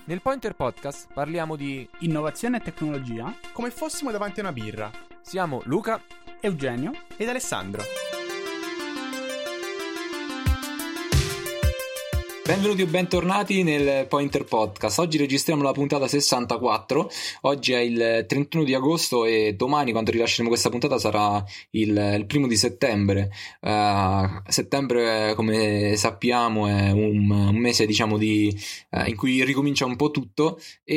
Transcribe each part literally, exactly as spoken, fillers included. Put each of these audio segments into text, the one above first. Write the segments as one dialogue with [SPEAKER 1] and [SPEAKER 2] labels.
[SPEAKER 1] Nel Pointer Podcast parliamo di
[SPEAKER 2] innovazione e tecnologia
[SPEAKER 3] come fossimo davanti a una birra.
[SPEAKER 1] Siamo Luca,
[SPEAKER 2] Eugenio
[SPEAKER 3] ed Alessandro.
[SPEAKER 4] Benvenuti o bentornati nel Pointer Podcast. Oggi registriamo la puntata sessantaquattro. Oggi è il trentuno di agosto e domani, quando rilasceremo questa puntata, sarà il, il primo di settembre. Uh, settembre, come sappiamo, è un, un mese, diciamo, di, uh, in cui ricomincia un po' tutto,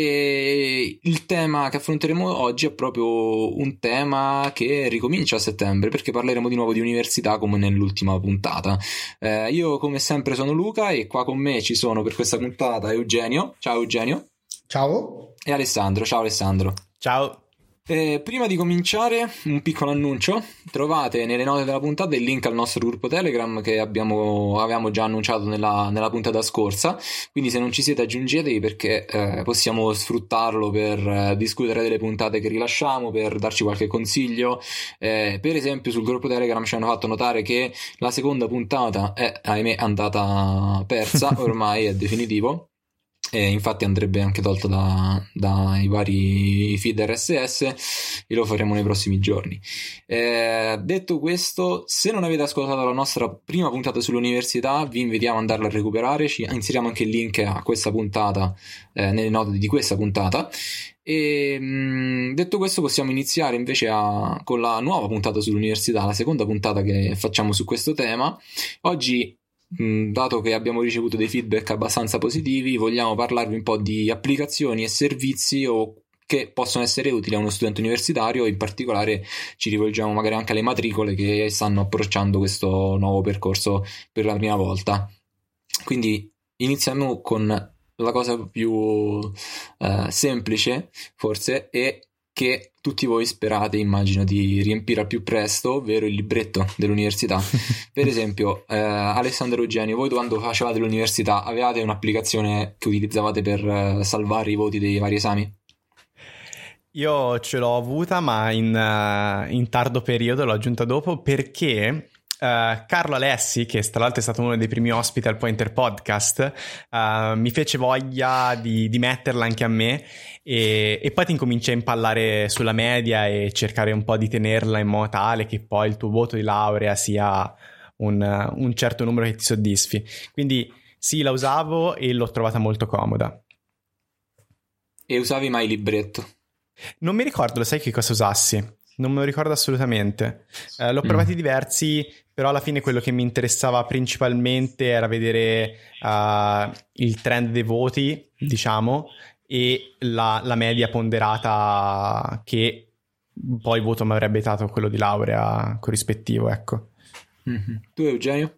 [SPEAKER 4] e il tema che affronteremo oggi è proprio un tema che ricomincia a settembre, perché parleremo di nuovo di università come nell'ultima puntata. Uh, io, come sempre, sono Luca e qua con me ci sono per questa puntata Eugenio. Ciao Eugenio.
[SPEAKER 5] Ciao.
[SPEAKER 4] E Alessandro. Ciao Alessandro.
[SPEAKER 3] Ciao.
[SPEAKER 4] Eh, prima di cominciare, un piccolo annuncio: trovate nelle note della puntata il link al nostro gruppo Telegram che abbiamo, avevamo già annunciato nella, nella puntata scorsa, quindi se non ci siete aggiungetevi, perché eh, possiamo sfruttarlo per eh, discutere delle puntate che rilasciamo, per darci qualche consiglio. Eh, per esempio, sul gruppo Telegram ci hanno fatto notare che la seconda puntata è, ahimè, andata persa, ormai è definitivo. E infatti andrebbe anche tolto da, dai vari feed R S S, e lo faremo nei prossimi giorni. Eh, detto questo, se non avete ascoltato la nostra prima puntata sull'università, vi invitiamo ad andarla a recuperare. Ci inseriamo anche il link a questa puntata eh, nelle note di questa puntata. E mh, detto questo, possiamo iniziare invece a, con la nuova puntata sull'università, la seconda puntata che facciamo su questo tema. Oggi, dato che abbiamo ricevuto dei feedback abbastanza positivi, vogliamo parlarvi un po' di applicazioni e servizi o che possono essere utili a uno studente universitario. In particolare ci rivolgiamo magari anche alle matricole che stanno approcciando questo nuovo percorso per la prima volta. Quindi iniziamo con la cosa più uh, semplice, forse, e che tutti voi sperate, immagino, di riempire al più presto, ovvero il libretto dell'università. Per esempio, eh, Alessandro e Eugenio, voi quando facevate l'università avevate un'applicazione che utilizzavate per uh, salvare i voti dei vari esami?
[SPEAKER 3] Io ce l'ho avuta, ma in, uh, in tardo periodo, l'ho aggiunta dopo, perché Uh, Carlo Alessi, che tra l'altro è stato uno dei primi ospiti al Pointer Podcast, uh, mi fece voglia di, di metterla anche a me, e, e poi ti incominci a impallare sulla media e cercare un po' di tenerla in modo tale che poi il tuo voto di laurea sia un, un certo numero che ti soddisfi. Quindi sì, la usavo e l'ho trovata molto comoda.
[SPEAKER 4] E usavi mai il libretto?
[SPEAKER 3] Non mi ricordo, lo sai che cosa usassi? Non me lo ricordo assolutamente. Eh, l'ho provati mm. diversi, però alla fine quello che mi interessava principalmente era vedere uh, il trend dei voti, diciamo, e la, la media ponderata che poi il voto mi avrebbe dato quello di laurea corrispettivo, ecco.
[SPEAKER 4] Mm-hmm. Tu, Eugenio?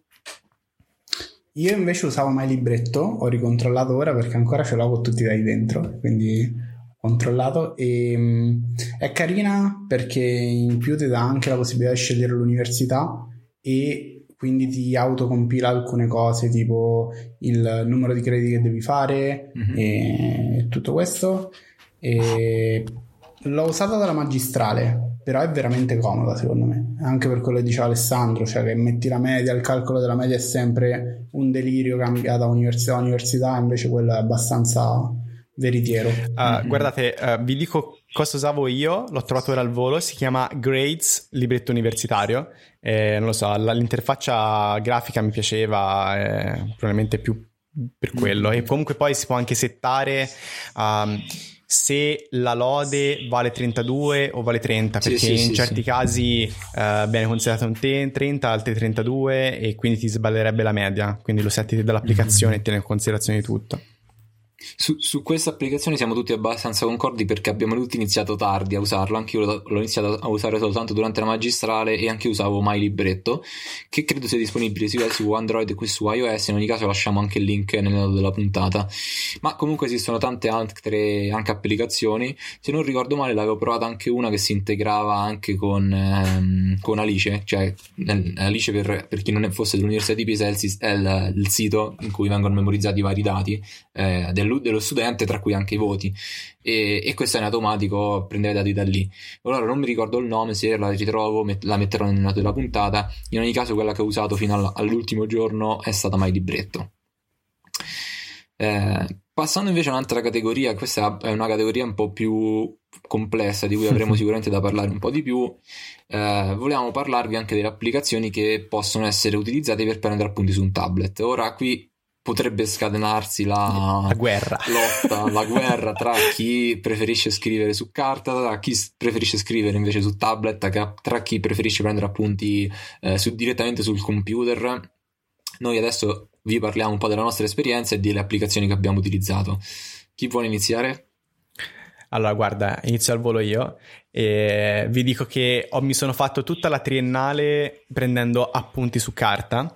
[SPEAKER 5] Io invece usavo mai libretto, ho ricontrollato ora perché ancora ce l'ho con tutti dai dentro, quindi controllato, e mh, è carina perché in più ti dà anche la possibilità di scegliere l'università e quindi ti autocompila alcune cose, tipo il numero di crediti che devi fare, mm-hmm. e tutto questo. E l'ho usata dalla magistrale, però è veramente comoda secondo me, anche per quello che diceva Alessandro, cioè che metti la media, il calcolo della media è sempre un delirio cambiato da università a università, invece quello è abbastanza veritiero.
[SPEAKER 3] Uh, mm-hmm. Guardate, uh, vi dico cosa usavo io, l'ho trovato ora al volo, si chiama Grades, libretto universitario, eh, non lo so, l'interfaccia grafica mi piaceva, eh, probabilmente più per quello, mm-hmm. E comunque poi si può anche settare um, se la lode vale trentadue o vale trenta, perché sì, sì, in sì, certi sì. casi uh, viene considerato un te- trenta, altri trentadue, e quindi ti sbaglierebbe la media, quindi lo setti dall'applicazione, mm-hmm. e tieni in considerazione di tutto.
[SPEAKER 4] Su, su questa applicazione siamo tutti abbastanza concordi, perché abbiamo tutti iniziato tardi a usarlo. Anche io l'ho, l'ho iniziato a usare soltanto durante la magistrale, e anche usavo mai libretto, che credo sia disponibile sia su Android che su iOS. In ogni caso lasciamo anche il link nelle note della puntata. Ma comunque esistono tante altre anche applicazioni. Se non ricordo male l'avevo provata anche una che si integrava anche con, ehm, con Alice, cioè Alice, per, per chi non fosse dell'Università di Pisa, è il, è il, il sito in cui vengono memorizzati i vari dati eh, del dello studente, tra cui anche i voti, e, e questo è in automatico, prendeva i dati da lì. Ora non mi ricordo il nome, se la ritrovo met- la metterò nelle note della puntata. In ogni caso quella che ho usato fino all- all'ultimo giorno è stata mai libretto. Eh, Passando invece a un'altra categoria, questa è una categoria un po' più complessa, di cui avremo sicuramente da parlare un po' di più, eh, volevamo parlarvi anche delle applicazioni che possono essere utilizzate per prendere appunti su un tablet. Ora qui potrebbe scatenarsi la,
[SPEAKER 3] la guerra
[SPEAKER 4] lotta, la guerra tra chi preferisce scrivere su carta, tra chi preferisce scrivere invece su tablet, tra chi preferisce prendere appunti eh, su, direttamente sul computer. Noi adesso vi parliamo un po' della nostra esperienza e delle applicazioni che abbiamo utilizzato. Chi vuole iniziare?
[SPEAKER 3] Allora, guarda, inizio al volo io e vi dico che ho, mi sono fatto tutta la triennale prendendo appunti su carta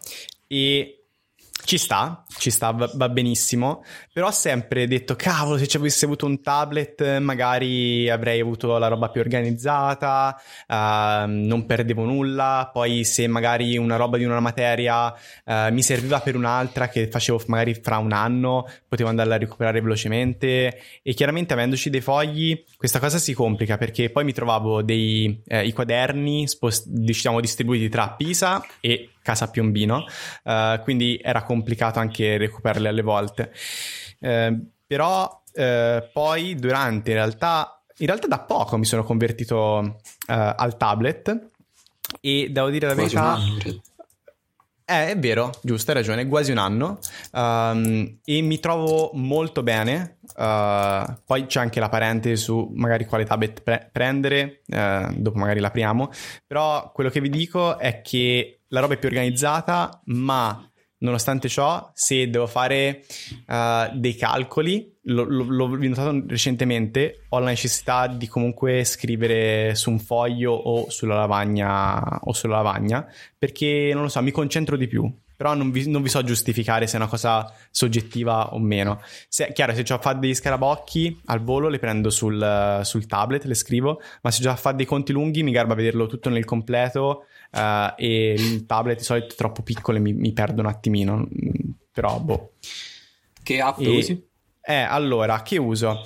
[SPEAKER 3] e ci sta, ci sta, va, va benissimo, però ho sempre detto, cavolo, se ci avessi avuto un tablet magari avrei avuto la roba più organizzata, uh, non perdevo nulla, poi se magari una roba di una materia uh, mi serviva per un'altra che facevo magari fra un anno, potevo andarla a recuperare velocemente, e chiaramente avendoci dei fogli questa cosa si complica, perché poi mi trovavo dei eh, i quaderni spost- diciamo distribuiti tra Pisa e Casa Piombino, uh, quindi era complicato anche recuperarli alle volte, uh, però uh, poi durante in realtà in realtà da poco mi sono convertito uh, al tablet e devo dire la
[SPEAKER 4] Quasi
[SPEAKER 3] verità,
[SPEAKER 4] un anno.
[SPEAKER 3] Eh, è vero, giusto, hai ragione, quasi un anno, um, e mi trovo molto bene. Uh, poi c'è anche la parentesi su magari quale tablet pre- prendere, uh, dopo magari l'apriamo, però quello che vi dico è che la roba è più organizzata, ma nonostante ciò, se devo fare uh, dei calcoli, lo, lo, l'ho notato recentemente, ho la necessità di comunque scrivere su un foglio o sulla lavagna o sulla lavagna, perché non lo so, mi concentro di più. Però non vi, non vi so giustificare se è una cosa soggettiva o meno. Se, chiaro, se ho a fare degli scarabocchi al volo le prendo sul, sul tablet, le scrivo, ma se ho a fare dei conti lunghi mi garba vederlo tutto nel completo, uh, e il tablet di solito è troppo piccolo e mi, mi perdo un attimino, però boh.
[SPEAKER 4] Che app
[SPEAKER 3] e,
[SPEAKER 4] usi?
[SPEAKER 3] Eh, allora, che uso?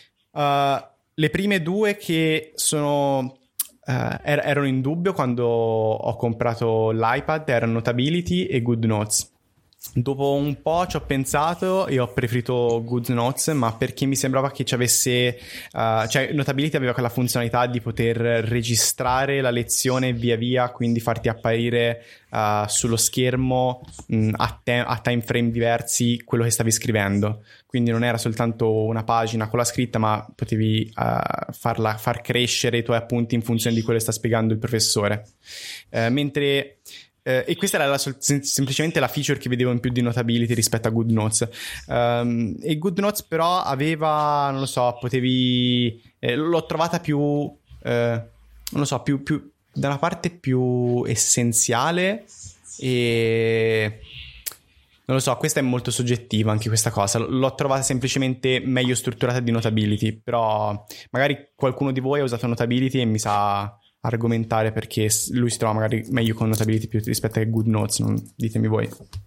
[SPEAKER 3] Uh, le prime due che sono... Uh, er- erano in dubbio quando ho comprato l'iPad, erano Notability e GoodNotes. Dopo un po' ci ho pensato e ho preferito GoodNotes, ma perché mi sembrava che ci avesse uh, cioè Notability aveva quella funzionalità di poter registrare la lezione via via, quindi farti apparire uh, sullo schermo mh, a, te- a time frame diversi quello che stavi scrivendo, quindi non era soltanto una pagina con la scritta, ma potevi uh, farla, far crescere i tuoi appunti in funzione di quello che sta spiegando il professore, uh, mentre Uh, e questa era la, sem- semplicemente la feature che vedevo in più di Notability rispetto a GoodNotes. Um, e GoodNotes però aveva, non lo so, potevi eh, l'ho trovata più uh, non lo so, più, più da una parte più essenziale, e non lo so, questa è molto soggettiva anche questa cosa, l'ho trovata semplicemente meglio strutturata di Notability, però magari qualcuno di voi ha usato Notability e mi sa argomentare perché lui si trova magari meglio con Notability più rispetto a GoodNotes, non... ditemi voi.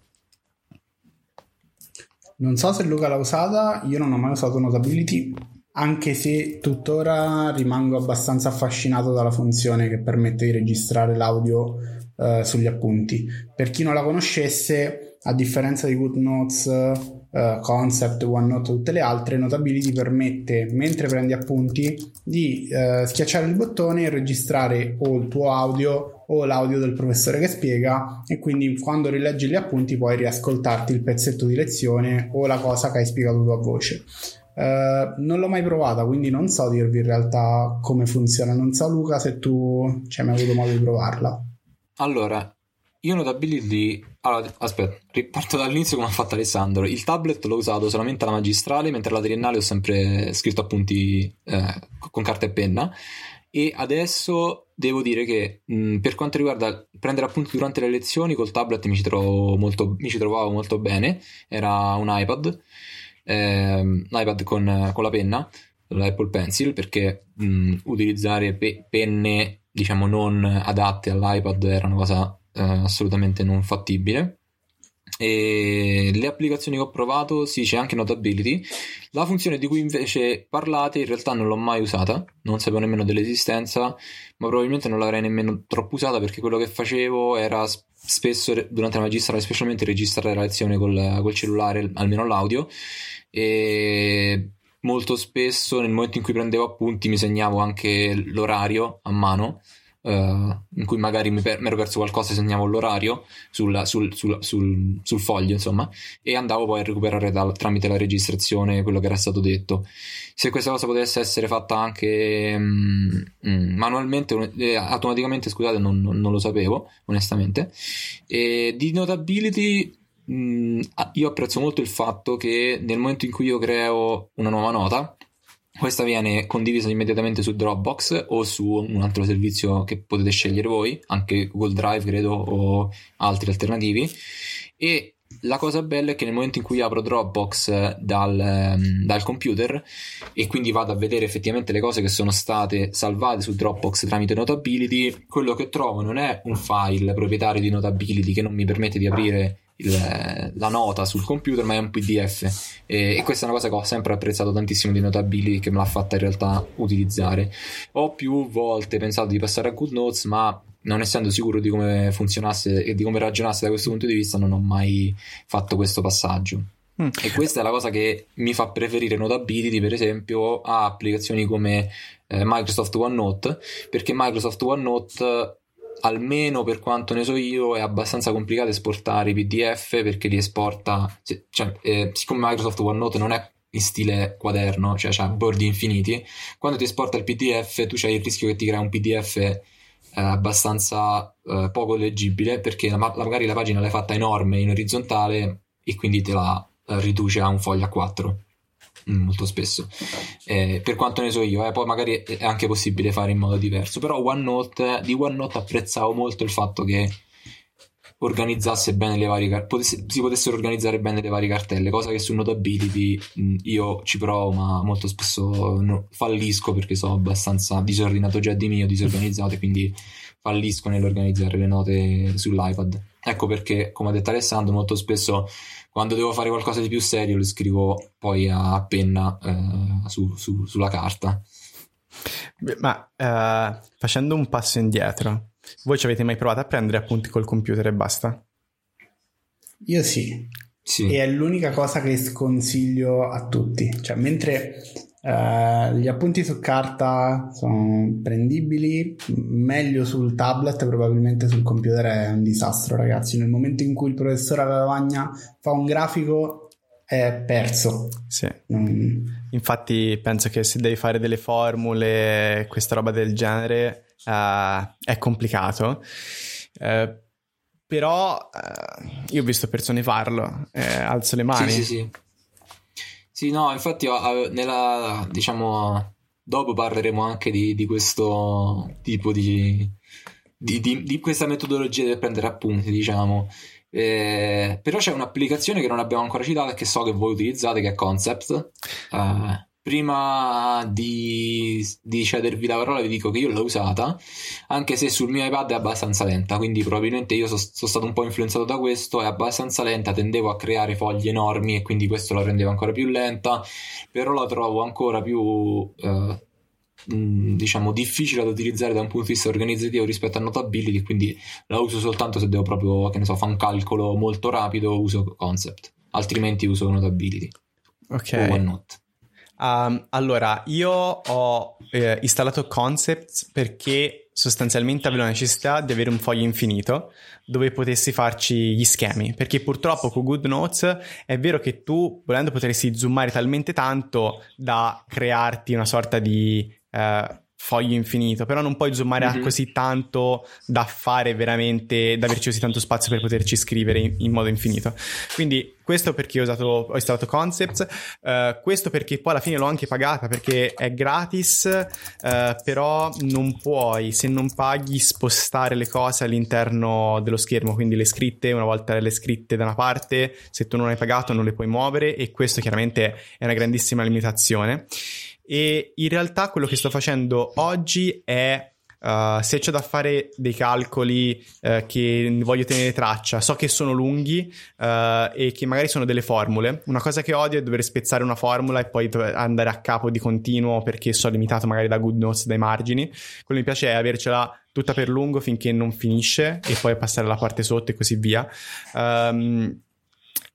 [SPEAKER 5] Non so se Luca l'ha usata, io non ho mai usato Notability, anche se tuttora rimango abbastanza affascinato dalla funzione che permette di registrare l'audio uh, sugli appunti. Per chi non la conoscesse, a differenza di GoodNotes, uh, Concept, OneNote e tutte le altre, Notability permette, mentre prendi appunti, di uh, schiacciare il bottone e registrare o il tuo audio o l'audio del professore che spiega, e quindi quando rileggi gli appunti puoi riascoltarti il pezzetto di lezione o la cosa che hai spiegato tu a voce. Uh, non l'ho mai provata, quindi non so dirvi in realtà come funziona. Non so, Luca, se tu ci hai mai avuto modo di provarla.
[SPEAKER 4] Allora, io Notability, allora, aspetta, riparto dall'inizio come ha fatto Alessandro. Il tablet l'ho usato solamente alla magistrale, mentre alla triennale ho sempre scritto appunti eh, con carta e penna, e adesso devo dire che mh, per quanto riguarda prendere appunti durante le lezioni col tablet mi ci, trovo molto, mi ci trovavo molto bene. Era un iPad, eh, un iPad con, con la penna, l'Apple Pencil, perché mh, utilizzare pe- penne diciamo non adatte all'iPad era una cosa eh, assolutamente non fattibile. E le applicazioni che ho provato, sì, c'è anche Notability. La funzione di cui invece parlate in realtà non l'ho mai usata, non sapevo nemmeno dell'esistenza, ma probabilmente non l'avrei nemmeno troppo usata, perché quello che facevo era spesso durante la magistrale specialmente registrare la lezione col, col cellulare, almeno l'audio, e molto spesso nel momento in cui prendevo appunti mi segnavo anche l'orario a mano, uh, in cui magari mi per- ero perso qualcosa, segnavo l'orario sul, sul, sul, sul, sul foglio, insomma, e andavo poi a recuperare dal, tramite la registrazione quello che era stato detto. Se questa cosa potesse essere fatta anche mm, mm, manualmente, eh, automaticamente, scusate, non, non, non lo sapevo onestamente. E di Notability, mm, io apprezzo molto il fatto che nel momento in cui io creo una nuova nota, questa viene condivisa immediatamente su Dropbox o su un altro servizio che potete scegliere voi, anche Google Drive credo o altri alternativi. E la cosa bella è che nel momento in cui apro Dropbox dal, dal computer e quindi vado a vedere effettivamente le cose che sono state salvate su Dropbox tramite Notability, quello che trovo non è un file proprietario di Notability che non mi permette di aprire il, la nota sul computer, ma è un P D F, e, e questa è una cosa che ho sempre apprezzato tantissimo di Notability, che me l'ha fatta in realtà utilizzare. Ho più volte pensato di passare a GoodNotes, ma non essendo sicuro di come funzionasse e di come ragionasse da questo punto di vista, non ho mai fatto questo passaggio. Mm. E questa è la cosa che mi fa preferire Notability, per esempio, a applicazioni come eh, Microsoft OneNote, perché Microsoft OneNote, almeno per quanto ne so io, è abbastanza complicato esportare i P D F, perché li esporta, cioè, eh, siccome Microsoft OneNote non è in stile quaderno, cioè c'ha bordi infiniti, quando ti esporta il P D F tu c'hai il rischio che ti crea un P D F Eh, abbastanza eh, poco leggibile, perché la, magari la pagina l'hai fatta enorme in orizzontale e quindi te la eh, riduce a un foglio A quattro mm, molto spesso, eh, per quanto ne so io, eh, poi magari è anche possibile fare in modo diverso. Però OneNote, di OneNote apprezzavo molto il fatto che organizzasse bene le varie car- potesse, si potessero organizzare bene le varie cartelle, cosa che su Notability mh, io ci provo ma molto spesso no, fallisco, perché sono abbastanza disordinato già di mio, disorganizzato, e quindi fallisco nell'organizzare le note sull'iPad. Ecco perché, come ha detto Alessandro, molto spesso quando devo fare qualcosa di più serio lo scrivo poi a penna eh, su, su, sulla carta.
[SPEAKER 3] Ma uh, facendo un passo indietro, voi ci avete mai provato a prendere appunti col computer e basta?
[SPEAKER 5] Io sì.
[SPEAKER 4] Sì.
[SPEAKER 5] E è l'unica cosa che sconsiglio a tutti. Cioè, mentre uh, gli appunti su carta sono prendibili, meglio sul tablet, probabilmente sul computer è un disastro, ragazzi. Nel momento in cui il professore alla lavagna fa un grafico è perso.
[SPEAKER 3] Sì.
[SPEAKER 5] Mm.
[SPEAKER 3] Infatti penso che se devi fare delle formule, questa roba del genere, Uh, è complicato, uh, però uh, io ho visto persone farlo, eh, alzo le mani.
[SPEAKER 4] Sì, sì, sì. Sì, no, infatti nella, diciamo, dopo parleremo anche di, di questo tipo di, di, di, di questa metodologia del prendere appunti, diciamo. Eh, però c'è un'applicazione che non abbiamo ancora citato e che so che voi utilizzate, che è Concept. Uh, Prima di, di cedervi la parola vi dico che io l'ho usata, anche se sul mio iPad è abbastanza lenta, quindi probabilmente io sono so stato un po' influenzato da questo. È abbastanza lenta, tendevo a creare fogli enormi e quindi questo la rendeva ancora più lenta, però la trovo ancora più eh, mh, diciamo difficile da utilizzare da un punto di vista organizzativo rispetto a Notability, quindi la uso soltanto se devo proprio, che ne so, fare un calcolo molto rapido, uso Concept, altrimenti uso Notability
[SPEAKER 3] okay.
[SPEAKER 4] o OneNote.
[SPEAKER 3] Um, allora, io ho eh, installato Concepts perché sostanzialmente avevo la necessità di avere un foglio infinito dove potessi farci gli schemi, perché purtroppo con GoodNotes è vero che tu, volendo, potresti zoomare talmente tanto da crearti una sorta di eh, foglio infinito, però non puoi zoomare mm-hmm. a così tanto da fare veramente, da averci così tanto spazio per poterci scrivere in, in modo infinito. Quindi questo perché ho usato, ho installato Concepts, uh, questo perché poi alla fine l'ho anche pagata, perché è gratis, uh, però non puoi, se non paghi, spostare le cose all'interno dello schermo, quindi le scritte, una volta le scritte da una parte, se tu non hai pagato non le puoi muovere, e questo chiaramente è una grandissima limitazione. E in realtà quello che sto facendo oggi è uh, se c'ho da fare dei calcoli uh, che voglio tenere traccia, so che sono lunghi uh, e che magari sono delle formule. Una cosa che odio è dover spezzare una formula e poi andare a capo di continuo perché sono limitato magari da GoodNotes, dai margini. Quello che mi piace è avercela tutta per lungo finché non finisce e poi passare alla parte sotto e così via. Um,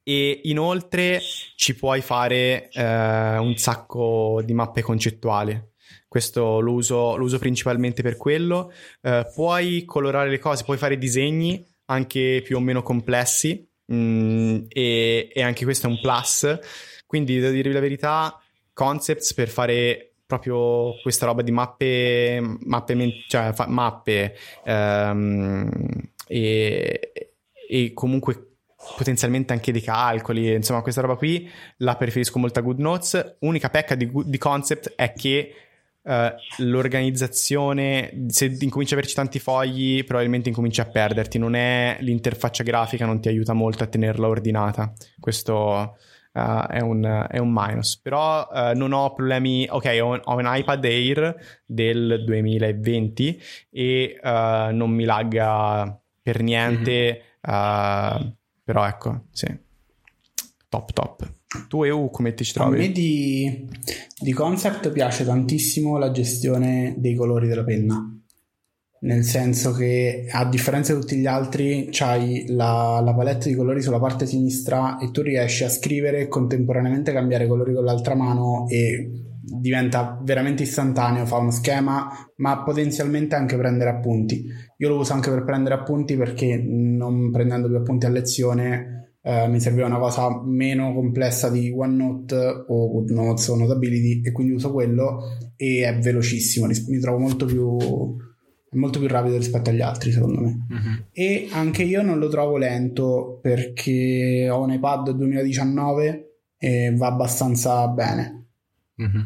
[SPEAKER 3] e inoltre ci puoi fare eh, un sacco di mappe concettuali. Questo lo uso, lo uso principalmente per quello. Uh, puoi colorare le cose, puoi fare disegni anche più o meno complessi, mm, e, e anche questo è un plus. Quindi devo dirvi la verità, Concepts per fare proprio questa roba di mappe, mappe, cioè fa, mappe um, e, e comunque potenzialmente anche dei calcoli, insomma questa roba qui la preferisco molto a GoodNotes. Unica pecca di, di Concept è che Uh, l'organizzazione, se incominci a averci tanti fogli probabilmente incominci a perderti, non è l'interfaccia grafica, non ti aiuta molto a tenerla ordinata. Questo uh, è, un, è un minus, però uh, non ho problemi. Ok, ho, ho un iPad Air del duemilaventi e uh, non mi lagga per niente, mm-hmm. uh, però ecco, sì, top top. Tu E U come ti ci trovi?
[SPEAKER 5] A me di, di Concept piace tantissimo la gestione dei colori della penna, nel senso che a differenza di tutti gli altri c'hai la, la palette di colori sulla parte sinistra e tu riesci a scrivere e contemporaneamente cambiare colori con l'altra mano e diventa veramente istantaneo, fa uno schema, ma potenzialmente anche prendere appunti. Io lo uso anche per prendere appunti perché non prendendo più appunti a lezione Uh, mi serviva una cosa meno complessa di OneNote o GoodNotes o Notability e quindi uso quello e è velocissimo, mi trovo molto più molto più rapido rispetto agli altri secondo me. Mm-hmm. E anche io non lo trovo lento perché ho un iPad duemiladiciannove e va abbastanza bene.
[SPEAKER 4] Mm-hmm.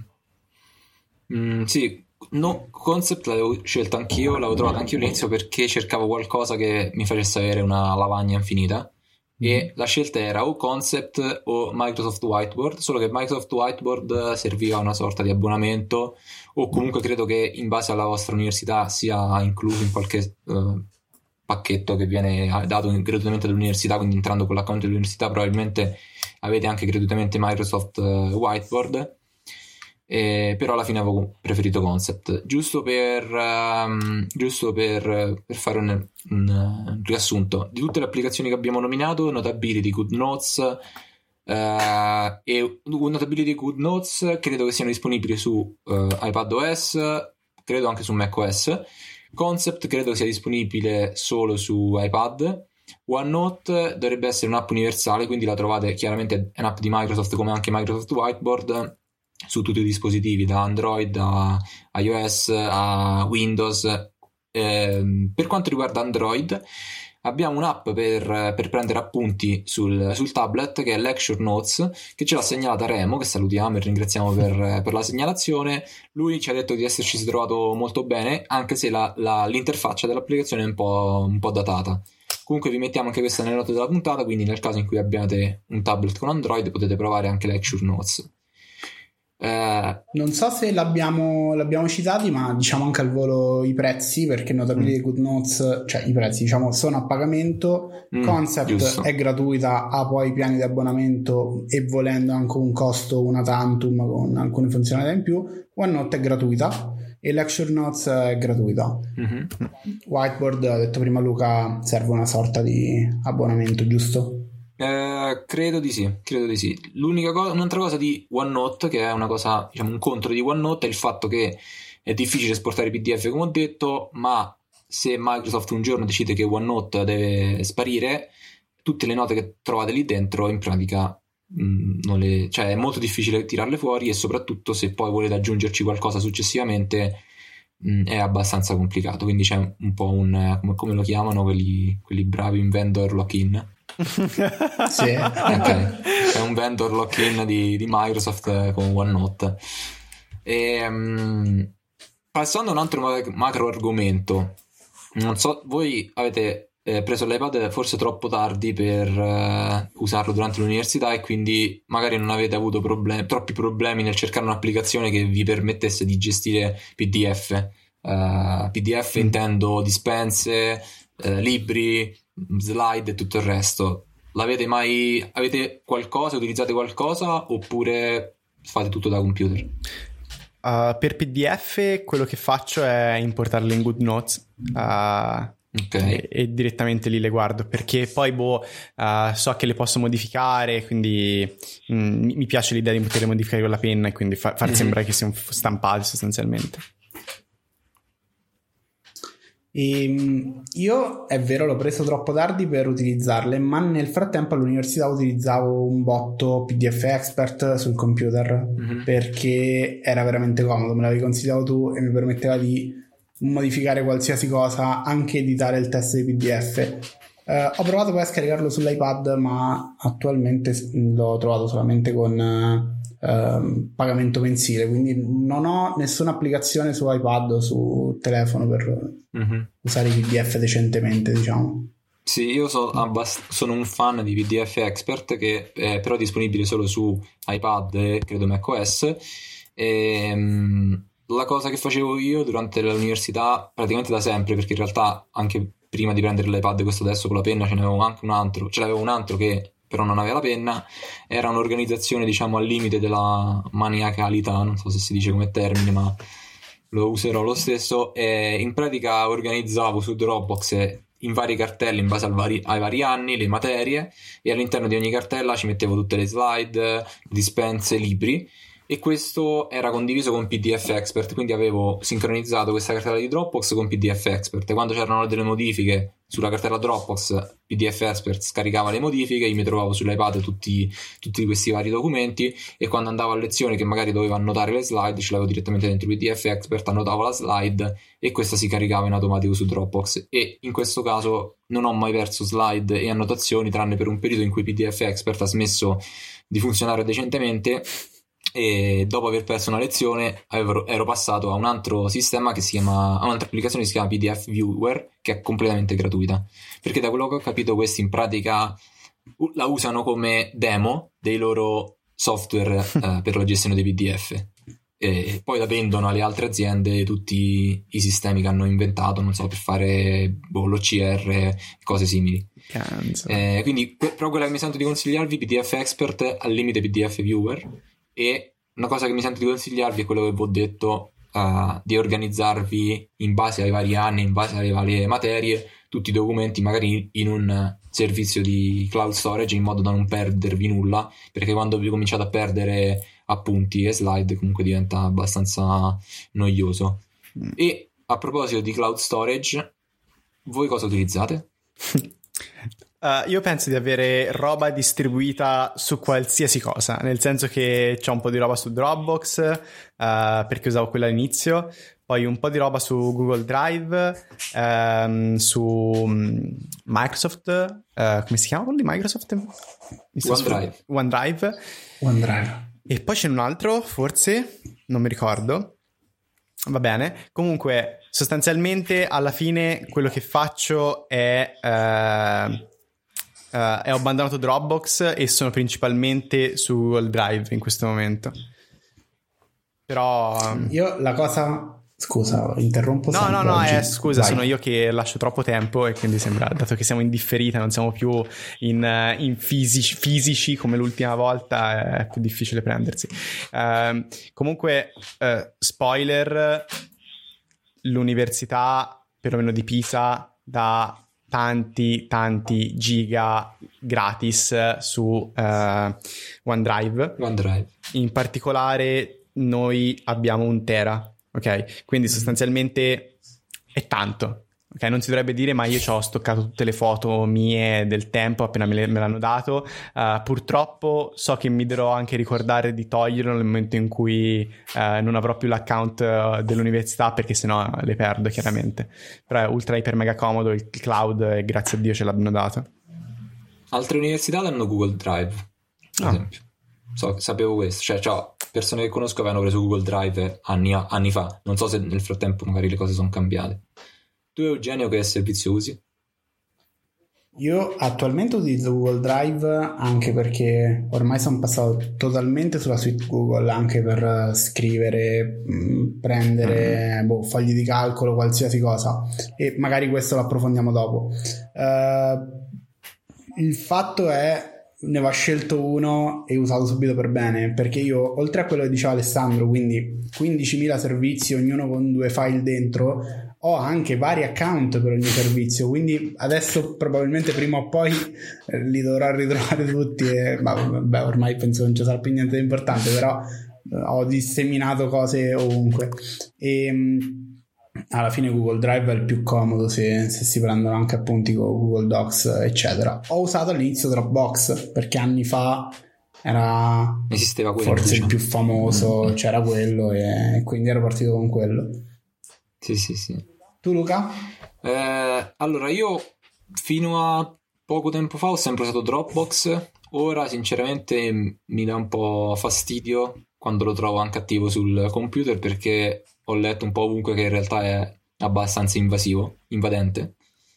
[SPEAKER 4] Mm, sì, no, Concept l'avevo scelto anch'io, l'avevo trovato anch'io all'inizio perché cercavo qualcosa che mi facesse avere una lavagna infinita. E la scelta era o Concept o Microsoft Whiteboard, solo che Microsoft Whiteboard serviva a una sorta di abbonamento, o comunque credo che in base alla vostra università sia incluso in qualche uh, pacchetto che viene dato gratuitamente dall'università, quindi entrando con l'account dell'università probabilmente avete anche gratuitamente Microsoft uh, Whiteboard. Eh, però alla fine avevo preferito Concept giusto per um, giusto per, per fare un, un, un riassunto di tutte le applicazioni che abbiamo nominato. Notability, GoodNotes uh, e Notability e GoodNotes credo che siano disponibili su uh, iPadOS, credo anche su macOS. Concept credo sia disponibile solo su iPad. OneNote dovrebbe essere un'app universale, quindi la trovate chiaramente, è un'app di Microsoft come anche Microsoft Whiteboard, su tutti i dispositivi, da Android a iOS a Windows. Eh, per quanto riguarda Android abbiamo un'app per, per prendere appunti sul, sul tablet che è Lecture Notes, che ce l'ha segnalata Remo, che salutiamo e ringraziamo per, per la segnalazione. Lui ci ha detto di esserci trovato molto bene, anche se la, la, l'interfaccia dell'applicazione è un po', un po' datata. Comunque vi mettiamo anche questa nelle note della puntata, quindi nel caso in cui abbiate un tablet con Android potete provare anche Lecture Notes.
[SPEAKER 5] Eh, non so se l'abbiamo, l'abbiamo citati, ma diciamo anche al volo i prezzi, perché Notability e mm. GoodNotes, cioè i prezzi diciamo sono a pagamento. mm, Concept giusto. È gratuita, ha poi piani di abbonamento e volendo anche un costo una tantum con alcune funzionalità in più. OneNote è gratuita e Lecture Notes è gratuita. mm-hmm. Whiteboard, ha detto prima Luca, serve una sorta di abbonamento, giusto?
[SPEAKER 4] Eh, credo di sì, credo di sì. L'unica cosa, un'altra cosa di OneNote, che è una cosa, diciamo, un contro di OneNote, è il fatto che è difficile esportare P D F, come ho detto, ma se Microsoft un giorno decide che OneNote deve sparire, tutte le note che trovate lì dentro in pratica mh, non le, cioè è molto difficile tirarle fuori, e soprattutto se poi volete aggiungerci qualcosa successivamente mh, è abbastanza complicato. Quindi c'è un po' un, come, come lo chiamano quelli, quelli bravi, in vendor lock-in.
[SPEAKER 5] Sì.
[SPEAKER 4] Okay. È un vendor lock-in di, di Microsoft con OneNote. E, um, passando a un altro macro argomento, non so, voi avete eh, preso l'iPad forse troppo tardi per uh, usarlo durante l'università, e quindi magari non avete avuto problem- troppi problemi nel cercare un'applicazione che vi permettesse di gestire P D F. uh, P D F mm. intendo dispense, uh, libri, slide e tutto il resto. L'avete mai, avete qualcosa, utilizzate qualcosa, oppure fate tutto da computer?
[SPEAKER 3] Uh, per P D F quello che faccio è importarlo in GoodNotes, uh,
[SPEAKER 4] Okay.
[SPEAKER 3] e, e direttamente lì le guardo, perché poi boh uh, so che le posso modificare, quindi mm, mi piace l'idea di poterle modificare con la penna e quindi fa- far
[SPEAKER 4] Mm-hmm.
[SPEAKER 3] sembrare che siano stampate sostanzialmente.
[SPEAKER 5] E io è vero l'ho preso troppo tardi per utilizzarle, ma nel frattempo all'università utilizzavo un botto P D F Expert sul computer,
[SPEAKER 4] Mhm.
[SPEAKER 5] perché era veramente comodo, me l'avevi consigliato tu e mi permetteva di modificare qualsiasi cosa, anche editare il testo di P D F. Eh, ho provato poi a scaricarlo sull'iPad, ma attualmente s- l'ho trovato solamente con ehm, pagamento mensile, quindi non ho nessuna applicazione su iPad o su telefono per
[SPEAKER 4] Mhm.
[SPEAKER 5] usare i P D F decentemente, diciamo.
[SPEAKER 4] Sì, io so- abbast- sono un fan di P D F Expert, che è però disponibile solo su iPad e credo macOS. E, mm, la cosa che facevo io durante l'università, praticamente da sempre, perché in realtà anche prima di prendere l'iPad, questo adesso con la penna, ce n'avevo anche un altro, ce l'avevo un altro che però non aveva la penna, era un'organizzazione diciamo al limite della maniacalità, non so se si dice come termine, ma lo userò lo stesso. E in pratica organizzavo su Dropbox in vari cartelli in base al vari- ai vari anni le materie, e all'interno di ogni cartella ci mettevo tutte le slide, dispense, libri, e questo era condiviso con P D F Expert, quindi avevo sincronizzato questa cartella di Dropbox con P D F Expert, e quando c'erano delle modifiche sulla cartella Dropbox, P D F Expert scaricava le modifiche, io mi trovavo sull'iPad tutti, tutti questi vari documenti, e quando andavo a lezione che magari dovevo annotare le slide, ce l'avevo direttamente dentro P D F Expert, annotavo la slide e questa si caricava in automatico su Dropbox. E in questo caso non ho mai perso slide e annotazioni, tranne per un periodo in cui P D F Expert ha smesso di funzionare decentemente, e dopo aver perso una lezione avevo, ero passato a un altro sistema che si chiama, a un'altra applicazione che si chiama P D F Viewer, che è completamente gratuita, perché da quello che ho capito questi in pratica u- la usano come demo dei loro software eh, per la gestione dei P D F, e poi la vendono alle altre aziende tutti i sistemi che hanno inventato, non so, per fare boh, l'O C R e cose simili.
[SPEAKER 3] Canzo.
[SPEAKER 4] Eh, quindi que- però quella che mi sento di consigliarvi, P D F Expert al limite P D F Viewer. E una cosa che mi sento di consigliarvi è quello che vi ho detto, uh, di organizzarvi in base ai vari anni, in base alle varie materie, tutti i documenti magari in un servizio di cloud storage, in modo da non perdervi nulla, perché quando vi cominciate a perdere appunti e slide comunque diventa abbastanza noioso.
[SPEAKER 3] Mm.
[SPEAKER 4] E a proposito di cloud storage, voi cosa utilizzate?
[SPEAKER 3] Uh, io penso di avere roba distribuita su qualsiasi cosa, nel senso che c'ho un po' di roba su Dropbox, uh, perché usavo quella all'inizio, poi un po' di roba su Google Drive, um, su um, Microsoft, uh, come si chiama quello di Microsoft? Mi sta
[SPEAKER 4] OneDrive.
[SPEAKER 3] sfug- OneDrive.
[SPEAKER 5] OneDrive.
[SPEAKER 3] E poi c'è un altro, forse, non mi ricordo. Va bene. Comunque, sostanzialmente, alla fine, quello che faccio è... Uh, Uh, ho abbandonato Dropbox e sono principalmente su Google Drive in questo momento. Però um...
[SPEAKER 5] Io la cosa... Scusa, interrompo
[SPEAKER 3] no
[SPEAKER 5] sempre
[SPEAKER 3] no no
[SPEAKER 5] oggi.
[SPEAKER 3] eh, scusa,
[SPEAKER 5] Vai.
[SPEAKER 3] sono io che lascio troppo tempo, e quindi sembra, dato che siamo in differita, non siamo più in, uh, in fisici, fisici come l'ultima volta, è più difficile prendersi. Uh, comunque uh, spoiler, l'università perlomeno di Pisa dà tanti tanti giga gratis su uh, OneDrive.
[SPEAKER 4] OneDrive.
[SPEAKER 3] In particolare noi abbiamo un tera, ok? Quindi sostanzialmente è tanto, ok? Non si dovrebbe dire, ma io ci ho stoccato tutte le foto mie del tempo appena me, le, me l'hanno dato. Uh, purtroppo so che mi dovrò anche ricordare di toglierlo nel momento in cui uh, non avrò più l'account uh, dell'università, perché sennò le perdo chiaramente. Però è ultra iper mega comodo il cloud, e grazie a Dio ce l'hanno dato.
[SPEAKER 4] Altre università danno Google Drive, ad
[SPEAKER 3] Ah.
[SPEAKER 4] esempio. So, sapevo questo, cioè, cioè persone che conosco avevano preso Google Drive anni, anni fa. Non so se nel frattempo magari le cose sono cambiate. Tu, Eugenio, che servizio usi?
[SPEAKER 5] Io attualmente utilizzo Google Drive, anche perché ormai sono passato totalmente sulla suite Google, anche per scrivere, mh, prendere mm. boh, fogli di calcolo, qualsiasi cosa, e magari questo lo approfondiamo dopo. Uh, il fatto è, ne va scelto uno e usato subito per bene, perché io, oltre a quello che diceva Alessandro, quindi quindicimila servizi, ognuno con due file dentro, ho anche vari account per ogni servizio, quindi adesso probabilmente prima o poi eh, li dovrò ritrovare tutti e, ma, vabbè, ormai penso non ci sarà più niente di importante, però eh, ho disseminato cose ovunque e mh, alla fine Google Drive è il più comodo se, se si prendono anche appunti con Google Docs eccetera. Ho usato all'inizio Dropbox perché anni fa era
[SPEAKER 4] esisteva quello,
[SPEAKER 5] forse
[SPEAKER 4] diciamo.
[SPEAKER 5] il più famoso, mm-hmm. c'era quello e quindi ero partito con quello.
[SPEAKER 4] Sì sì sì.
[SPEAKER 5] Tu Luca?
[SPEAKER 4] Eh, allora io fino a poco tempo fa ho sempre usato Dropbox, ora sinceramente mi dà un po' fastidio quando lo trovo anche attivo sul computer, perché ho letto un po' ovunque che in realtà è abbastanza invasivo, invadente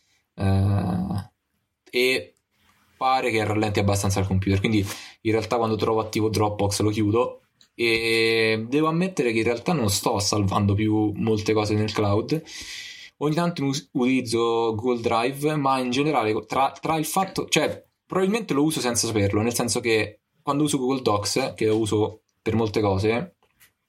[SPEAKER 4] eh, e pare che rallenti abbastanza il computer, quindi in realtà quando trovo attivo Dropbox lo chiudo e devo ammettere che in realtà non sto salvando più molte cose nel cloud. Ogni tanto utilizzo Google Drive, ma in generale tra, tra il fatto, cioè probabilmente lo uso senza saperlo, nel senso che quando uso Google Docs, che lo uso per molte cose,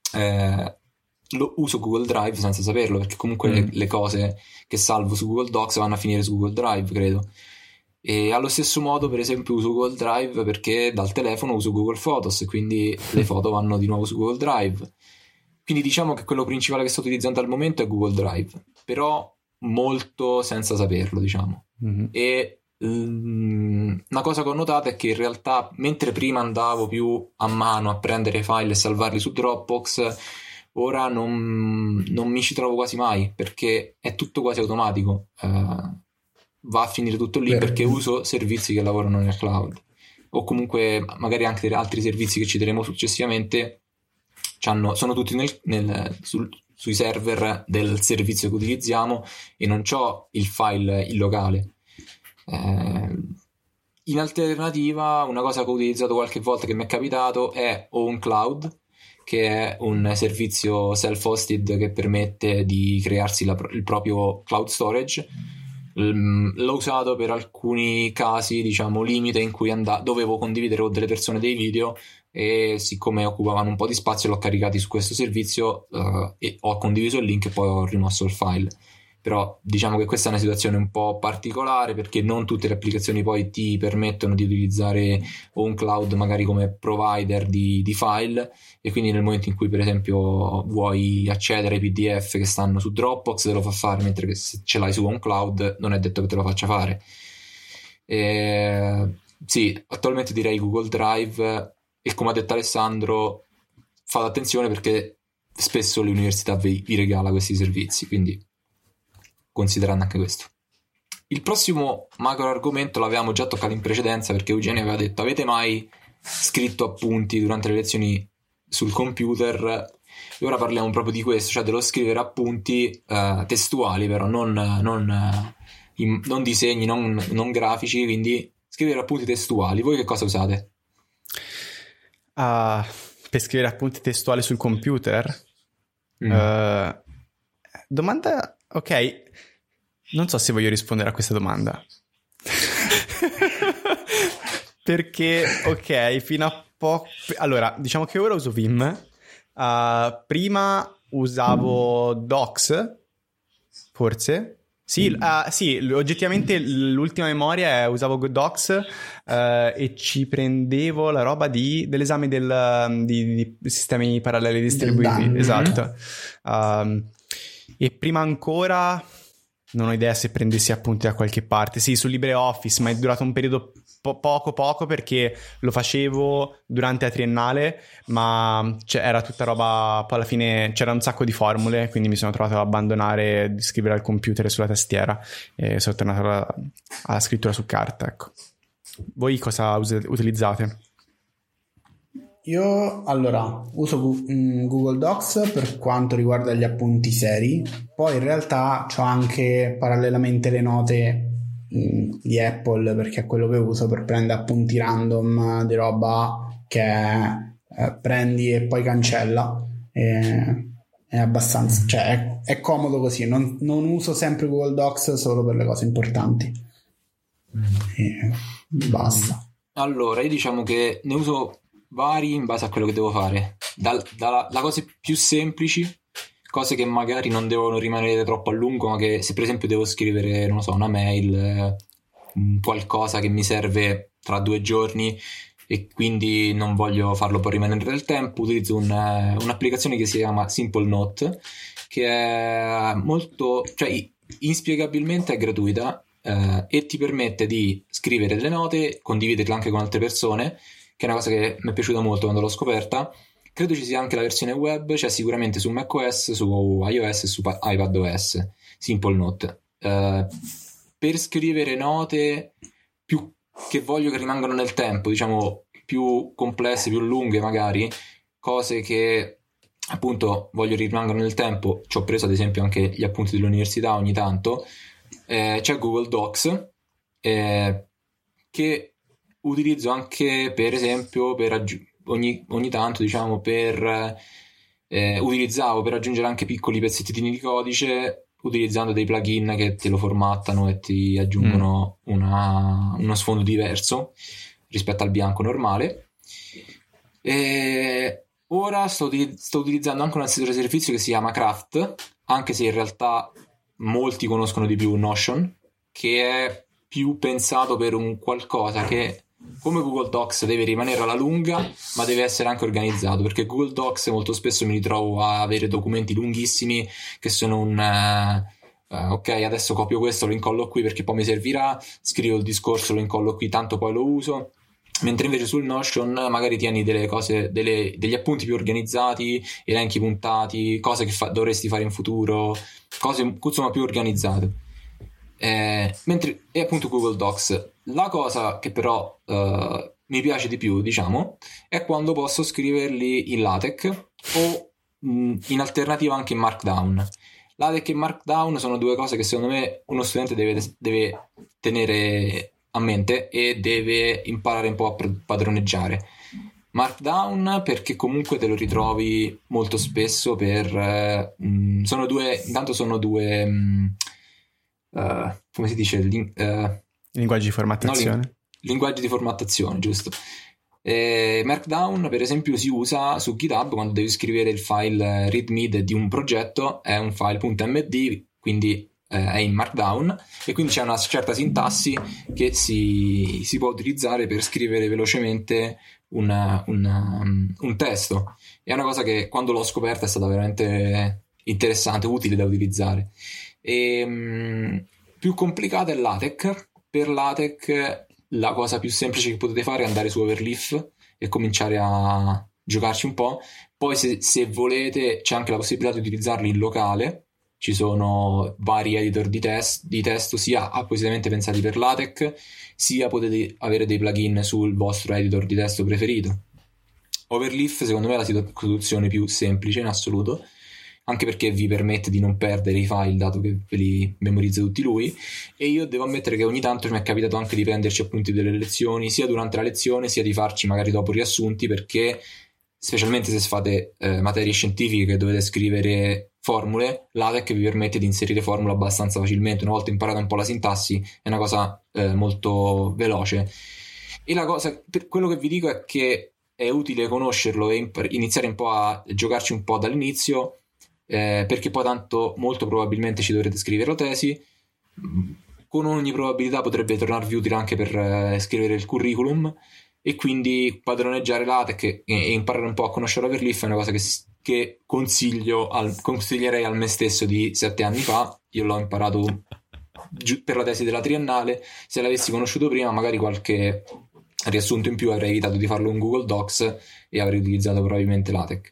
[SPEAKER 4] eh, lo uso Google Drive senza saperlo, perché comunque mm. le, le cose che salvo su Google Docs vanno a finire su Google Drive, credo. E allo stesso modo, per esempio, uso Google Drive perché dal telefono uso Google Photos e quindi le foto vanno di nuovo su Google Drive. Quindi diciamo che quello principale che sto utilizzando al momento è Google Drive, però molto senza saperlo, diciamo. Mm-hmm. E um, una cosa che ho notato è che in realtà, mentre prima andavo più a mano a prendere file e salvarli su Dropbox, ora non, non mi ci trovo quasi mai, perché è tutto quasi automatico. Uh, va a finire tutto lì, perché uso servizi che lavorano nel cloud, o comunque magari anche altri servizi che citeremo successivamente c'hanno, sono tutti nel, nel, sul, sui server del servizio che utilizziamo e non c'ho il file in locale. Eh, in alternativa, una cosa che ho utilizzato qualche volta che mi è capitato è OwnCloud, che è un servizio self-hosted che permette di crearsi la, il proprio cloud storage. L'ho usato per alcuni casi, diciamo, limite in cui and- dovevo condividere con delle persone dei video e siccome occupavano un po' di spazio l'ho caricati su questo servizio uh, e ho condiviso il link e poi ho rimosso il file. Però diciamo che questa è una situazione un po' particolare, perché non tutte le applicazioni poi ti permettono di utilizzare OwnCloud magari come provider di, di file, e quindi nel momento in cui per esempio vuoi accedere ai P D F che stanno su Dropbox te lo fa fare, mentre che se ce l'hai su OwnCloud non è detto che te lo faccia fare. E, sì, attualmente direi Google Drive, e come ha detto Alessandro fate attenzione perché spesso l'università vi, vi regala questi servizi, quindi considerando anche questo. Il prossimo macro argomento l'avevamo già toccato in precedenza, perché Eugenio aveva detto: avete mai scritto appunti durante le lezioni sul computer? E ora parliamo proprio di questo, cioè dello scrivere appunti uh, testuali, però non, non, uh, in, non disegni, non, non grafici, quindi scrivere appunti testuali. Voi che cosa usate?
[SPEAKER 3] Uh, per scrivere appunti testuali sul computer? Mm. Uh, domanda... Ok, non so se voglio rispondere a questa domanda. Perché, ok, fino a poco... Allora, diciamo che ora uso Vim. Uh, prima usavo Docs, forse. Sì, uh, sì, oggettivamente l'ultima memoria è usavo Docs uh, e ci prendevo la roba di, dell'esame del, di, di sistemi paralleli distribuiti. Esatto. Um, e prima ancora non ho idea se prendessi appunti da qualche parte. Sì, su LibreOffice, ma è durato un periodo po- poco poco perché lo facevo durante la triennale, ma cioè, era tutta roba, poi alla fine c'era un sacco di formule, quindi mi sono trovato ad abbandonare di scrivere al computer e sulla tastiera e sono tornato alla, alla scrittura su carta, ecco. Voi cosa us- utilizzate?
[SPEAKER 5] Io allora uso Google Docs per quanto riguarda gli appunti seri, poi in realtà ho anche parallelamente le note mh, di Apple, perché è quello che uso per prendere appunti random di roba che eh, prendi e poi cancella. E, è abbastanza, cioè è, è comodo così, non, non uso sempre Google Docs solo per le cose importanti e basta.
[SPEAKER 4] Allora io diciamo che ne uso vari in base a quello che devo fare, Dal, dalla la cose più semplici cose che magari non devono rimanere troppo a lungo, ma che se per esempio devo scrivere, non lo so, una mail, eh, qualcosa che mi serve tra due giorni e quindi non voglio farlo poi rimanere nel tempo, utilizzo un, un'applicazione che si chiama Simple Note, che è molto, cioè inspiegabilmente è gratuita, eh, e ti permette di scrivere delle note, condividerle anche con altre persone, che è una cosa che mi è piaciuta molto quando l'ho scoperta. Credo ci sia anche la versione web, c'è sicuramente su macOS, su iOS e su iPadOS, Simple Note. Eh, per scrivere note più che voglio che rimangano nel tempo, diciamo più complesse, più lunghe magari, cose che appunto voglio rimangano nel tempo, ci ho preso ad esempio anche gli appunti dell'università ogni tanto, eh, c'è Google Docs, eh, che utilizzo anche per esempio per aggiungere Ogni, ogni tanto diciamo per eh, utilizzavo per aggiungere anche piccoli pezzettini di codice utilizzando dei plugin che te lo formattano e ti aggiungono mm. una, uno sfondo diverso rispetto al bianco normale. E ora sto, sto utilizzando anche un altro servizio che si chiama Craft, anche se in realtà molti conoscono di più Notion, che è più pensato per un qualcosa che come Google Docs deve rimanere alla lunga, ma deve essere anche organizzato, perché Google Docs molto spesso mi ritrovo a avere documenti lunghissimi che sono un uh, uh, ok, adesso copio questo, lo incollo qui perché poi mi servirà, scrivo il discorso, lo incollo qui, tanto poi lo uso. Mentre invece sul Notion magari tieni delle cose, delle, degli appunti più organizzati, elenchi puntati, cose che fa, dovresti fare in futuro, cose insomma più organizzate. Eh, mentre è appunto Google Docs. La cosa che però uh, mi piace di più, diciamo, è quando posso scriverli in LaTeX o mh, in alternativa anche in Markdown. LaTeX e Markdown sono due cose che secondo me uno studente deve, deve tenere a mente e deve imparare un po' a padroneggiare. Markdown perché comunque te lo ritrovi molto spesso per eh, mh, sono due intanto sono due mh, uh, come si dice lin, uh,
[SPEAKER 3] linguaggi di formattazione
[SPEAKER 4] no, ling- linguaggi di formattazione, giusto. E Markdown per esempio si usa su GitHub quando devi scrivere il file readme di un progetto, è un file .md, quindi eh, è in Markdown, e quindi c'è una certa sintassi che si, si può utilizzare per scrivere velocemente una, una, un testo. È una cosa che quando l'ho scoperta è stata veramente interessante, utile da utilizzare. E, mh, più complicata è LaTeX. Per LaTeX la cosa più semplice che potete fare è andare su Overleaf e cominciare a giocarci un po'. Poi se, se volete c'è anche la possibilità di utilizzarli in locale, ci sono vari editor di, test, di testo sia appositamente pensati per LaTeX, sia potete avere dei plugin sul vostro editor di testo preferito. Overleaf secondo me è la soluzione più semplice in assoluto, anche perché vi permette di non perdere i file dato che ve li memorizza tutti lui. E io devo ammettere che ogni tanto mi è capitato anche di prenderci appunti delle lezioni sia durante la lezione sia di farci magari dopo riassunti, perché specialmente se fate eh, materie scientifiche che dovete scrivere formule, LaTeX vi permette di inserire formule abbastanza facilmente. Una volta imparata un po' la sintassi è una cosa eh, molto veloce. E la cosa, per quello che vi dico è che è utile conoscerlo e imp- iniziare un po' a giocarci un po' dall'inizio, Eh, perché poi tanto molto probabilmente ci dovrete scrivere la tesi, con ogni probabilità potrebbe tornarvi utile anche per eh, scrivere il curriculum, e quindi padroneggiare LaTeX e, e imparare un po' a conoscere Overleaf è una cosa che, che consiglio al, consiglierei al me stesso di sette anni fa. Io l'ho imparato giu- per la tesi della triennale. Se l'avessi conosciuto prima magari qualche riassunto in più avrei evitato di farlo in Google Docs e avrei utilizzato probabilmente LaTeX.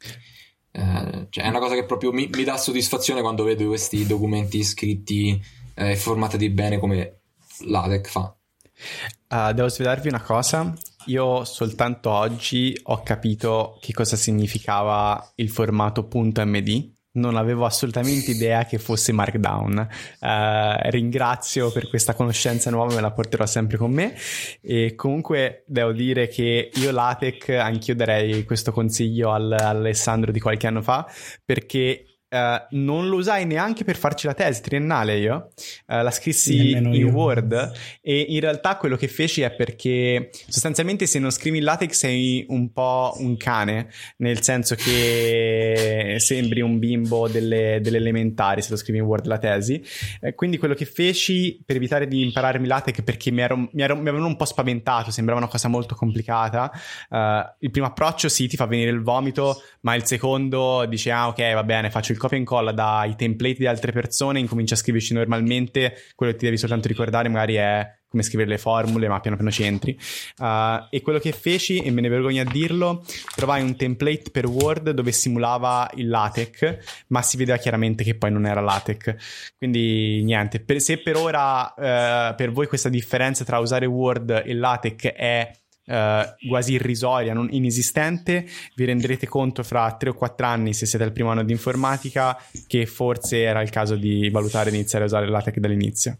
[SPEAKER 4] Uh, cioè è una cosa che proprio mi, mi dà soddisfazione quando vedo questi documenti scritti e eh, formatati bene come LaTeX fa.
[SPEAKER 3] Uh, devo svelarvi una cosa: io soltanto oggi ho capito che cosa significava il formato .md. Non avevo assolutamente idea che fosse Markdown. Uh, ringrazio per questa conoscenza nuova, me la porterò sempre con me. E comunque devo dire che io LaTeX, anch'io darei questo consiglio al, all'Alessandro di qualche anno fa, perché uh, Uh, non lo usai neanche per farci la tesi triennale io, uh, la scrissi
[SPEAKER 5] Nemmeno
[SPEAKER 3] in
[SPEAKER 5] io.
[SPEAKER 3] Word, e in realtà quello che feci è perché sostanzialmente se non scrivi in LaTeX sei un po' un cane, nel senso che sembri un bimbo delle, delle elementari se lo scrivi in Word la tesi, eh, quindi quello che feci per evitare di impararmi LaTeX, perché mi, ero, mi, ero, mi avevano un po' spaventato, sembrava una cosa molto complicata, uh, il primo approccio sì ti fa venire il vomito, ma il secondo dice ah ok va bene, faccio il copia e incolla dai template di altre persone, incominci a scriverci normalmente, quello che ti devi soltanto ricordare magari è come scrivere le formule, ma piano piano ci entri. Uh, e quello che feci, e me ne vergogno a dirlo, trovai un template per Word dove simulava il LaTeX, ma si vedeva chiaramente che poi non era LaTeX, quindi niente, per, se per ora uh, per voi questa differenza tra usare Word e LaTeX è Uh, quasi irrisoria, non inesistente, vi renderete conto fra tre o quattro anni, se siete al primo anno di informatica, che forse era il caso di valutare di iniziare a usare LaTeX dall'inizio.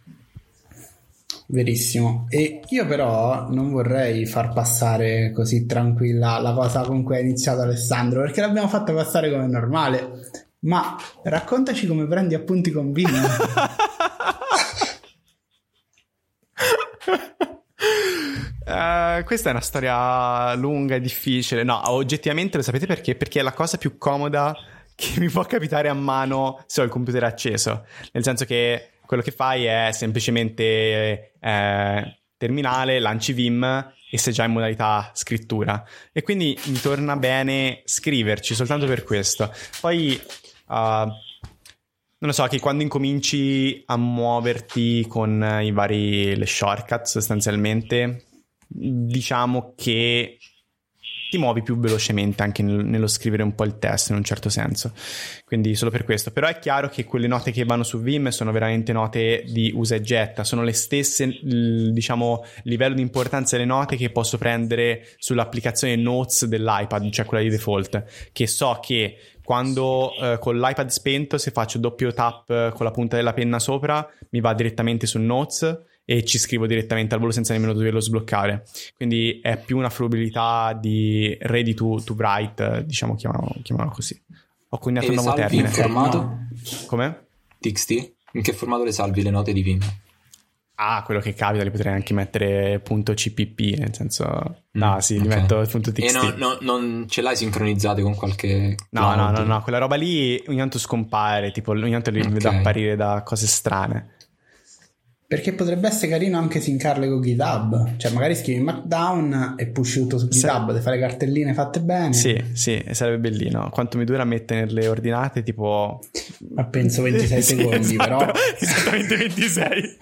[SPEAKER 5] Verissimo. E io però non vorrei far passare così tranquilla la cosa con cui ha iniziato Alessandro, perché l'abbiamo fatta passare come normale, ma raccontaci come prendi appunti con Vim.
[SPEAKER 3] Uh, questa è una storia lunga e difficile. No, oggettivamente lo sapete perché? Perché è la cosa più comoda che mi può capitare a mano se ho il computer acceso. Nel senso che quello che fai è semplicemente eh, terminale, lanci Vim e sei già in modalità scrittura. E quindi mi torna bene scriverci soltanto per questo. Poi uh, non lo so, che quando incominci a muoverti con i vari le shortcut sostanzialmente, diciamo che ti muovi più velocemente anche nel, nello scrivere un po' il testo in un certo senso, quindi solo per questo. Però è chiaro che quelle note che vanno su Vim sono veramente note di usa e getta, sono le stesse, il, diciamo, livello di importanza delle note che posso prendere sull'applicazione Notes dell'iPad, cioè quella di default, che so che quando eh, con l'iPad spento, se faccio doppio tap eh, con la punta della penna sopra, mi va direttamente su Notes e ci scrivo direttamente al volo senza nemmeno doverlo sbloccare. Quindi è più una fruibilità di ready to, to write, diciamo, chiamiamolo, chiamiamolo così. Ho coniato un nuovo termine.
[SPEAKER 4] In formato? No.
[SPEAKER 3] Come?
[SPEAKER 4] T X T? In che formato le salvi le note di Vim?
[SPEAKER 3] Ah, quello che capita, li potrei anche mettere punto C P P, nel senso... Mm, no, sì,
[SPEAKER 4] okay.
[SPEAKER 3] li metto punto T X T.
[SPEAKER 4] E no, no, non ce l'hai sincronizzate con qualche...
[SPEAKER 3] No, no, no, no, quella roba lì ogni tanto scompare, tipo ogni tanto li okay. vedo apparire da cose strane.
[SPEAKER 5] Perché potrebbe essere carino anche sincarle con GitHub, cioè magari scrivi Markdown e push tutto su GitHub, sì. Ti fai le cartelline fatte bene.
[SPEAKER 3] Sì, sì, sarebbe bellino. Quanto mi dura metterle ordinate? Tipo...
[SPEAKER 5] Ma penso ventisei sì, secondi,
[SPEAKER 3] esatto,
[SPEAKER 5] però...
[SPEAKER 3] Esattamente ventisei.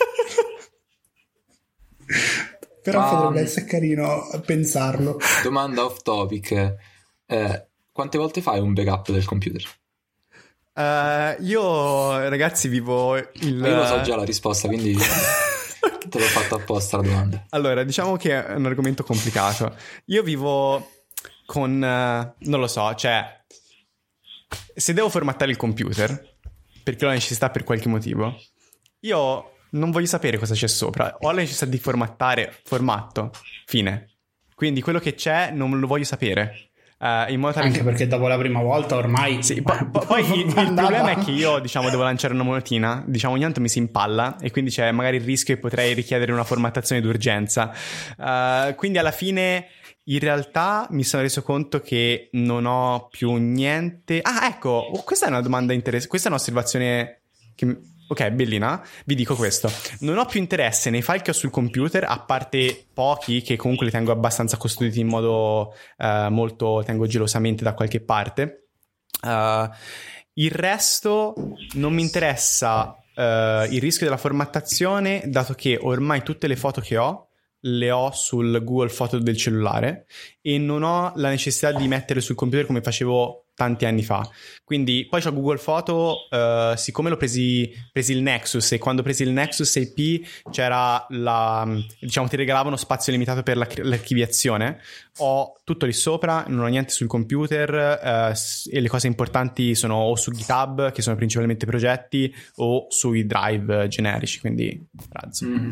[SPEAKER 5] Però
[SPEAKER 4] Ma...
[SPEAKER 5] potrebbe essere carino pensarlo.
[SPEAKER 4] Domanda off topic. Eh, quante volte fai un backup del computer?
[SPEAKER 3] Uh, io ragazzi vivo il...
[SPEAKER 4] Ma io lo so già la risposta, quindi te l'ho fatta apposta la domanda.
[SPEAKER 3] Allora, diciamo che è un argomento complicato. Io vivo con... Uh, non lo so, cioè... Se devo formattare il computer, perché ho la necessità per qualche motivo, io non voglio sapere cosa c'è sopra. Ho la necessità di formattare, formatto, fine. Quindi quello che c'è non lo voglio sapere. Uh, in modo tale
[SPEAKER 5] anche
[SPEAKER 3] che...
[SPEAKER 5] perché dopo la prima volta ormai
[SPEAKER 3] sì, po- po- poi il, il problema è che io diciamo devo lanciare una monetina, diciamo ogni tanto mi si impalla e quindi c'è magari il rischio che potrei richiedere una formattazione d'urgenza, uh, quindi alla fine in realtà mi sono reso conto che non ho più niente. Ah, ecco, questa è una domanda interessante, questa è un'osservazione che... Ok, bellina, vi dico questo: non ho più interesse nei file che ho sul computer, a parte pochi che comunque li tengo abbastanza custoditi in modo uh, molto, tengo gelosamente da qualche parte. Uh, il resto non mi interessa uh, il rischio della formattazione, dato che ormai tutte le foto che ho le ho sul Google Photo del cellulare e non ho la necessità di metterle sul computer come facevo tanti anni fa. Quindi poi c'ho Google Photo, uh, siccome l'ho presi presi il Nexus, e quando presi il Nexus sei P c'era la, diciamo, ti regalavano spazio limitato per la, l'archiviazione. Ho tutto lì sopra, non ho niente sul computer, uh, e le cose importanti sono o su GitHub, che sono principalmente progetti, o sui drive generici, quindi razzo.
[SPEAKER 4] Mm.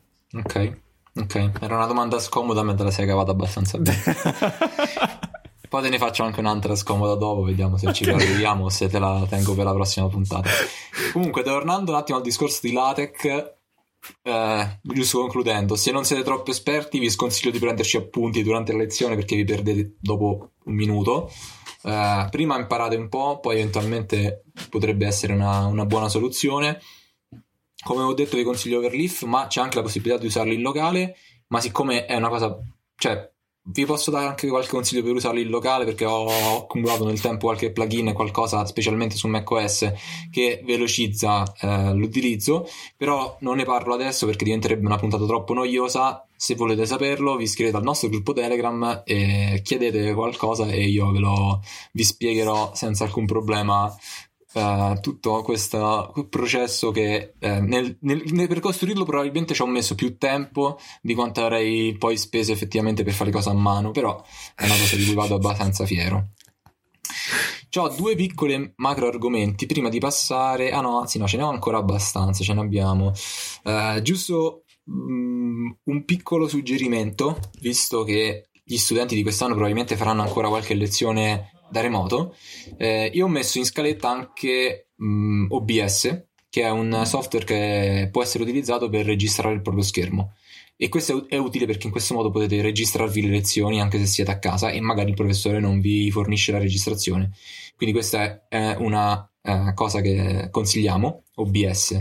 [SPEAKER 4] Ok, ok, era una domanda scomoda, ma te la sei cavata abbastanza bene. Poi te ne faccio anche un'altra scomoda dopo, vediamo se ci arriviamo o se te la tengo per la prossima puntata. Comunque, tornando un attimo al discorso di LaTeX, eh, giusto concludendo, se non siete troppo esperti vi sconsiglio di prenderci appunti durante la lezione perché vi perdete dopo un minuto. Eh, prima imparate un po', poi eventualmente potrebbe essere una, una buona soluzione. Come ho detto vi consiglio Overleaf, ma c'è anche la possibilità di usarlo in locale, ma siccome è una cosa, cioè vi posso dare anche qualche consiglio per usarlo in locale perché ho accumulato nel tempo qualche plugin e qualcosa specialmente su macOS che velocizza eh, l'utilizzo, però non ne parlo adesso perché diventerebbe una puntata troppo noiosa. Se volete saperlo vi iscrivete al nostro gruppo Telegram e chiedete qualcosa e io ve lo vi spiegherò senza alcun problema. Uh, tutto questo processo che uh, nel, nel, nel, per costruirlo probabilmente ci ho messo più tempo di quanto avrei poi speso effettivamente per fare le cose a mano, però è una cosa di cui vado abbastanza fiero. C'ho due piccoli macro argomenti prima di passare ah no anzi no ce ne ho ancora abbastanza, ce ne abbiamo uh, giusto um, un piccolo suggerimento, visto che gli studenti di quest'anno probabilmente faranno ancora qualche lezione da remoto. Eh, io ho messo in scaletta anche mh, O B S, che è un software che può essere utilizzato per registrare il proprio schermo, e questo è utile perché in questo modo potete registrarvi le lezioni anche se siete a casa e magari il professore non vi fornisce la registrazione. Quindi questa è una uh, cosa che consigliamo, O B S.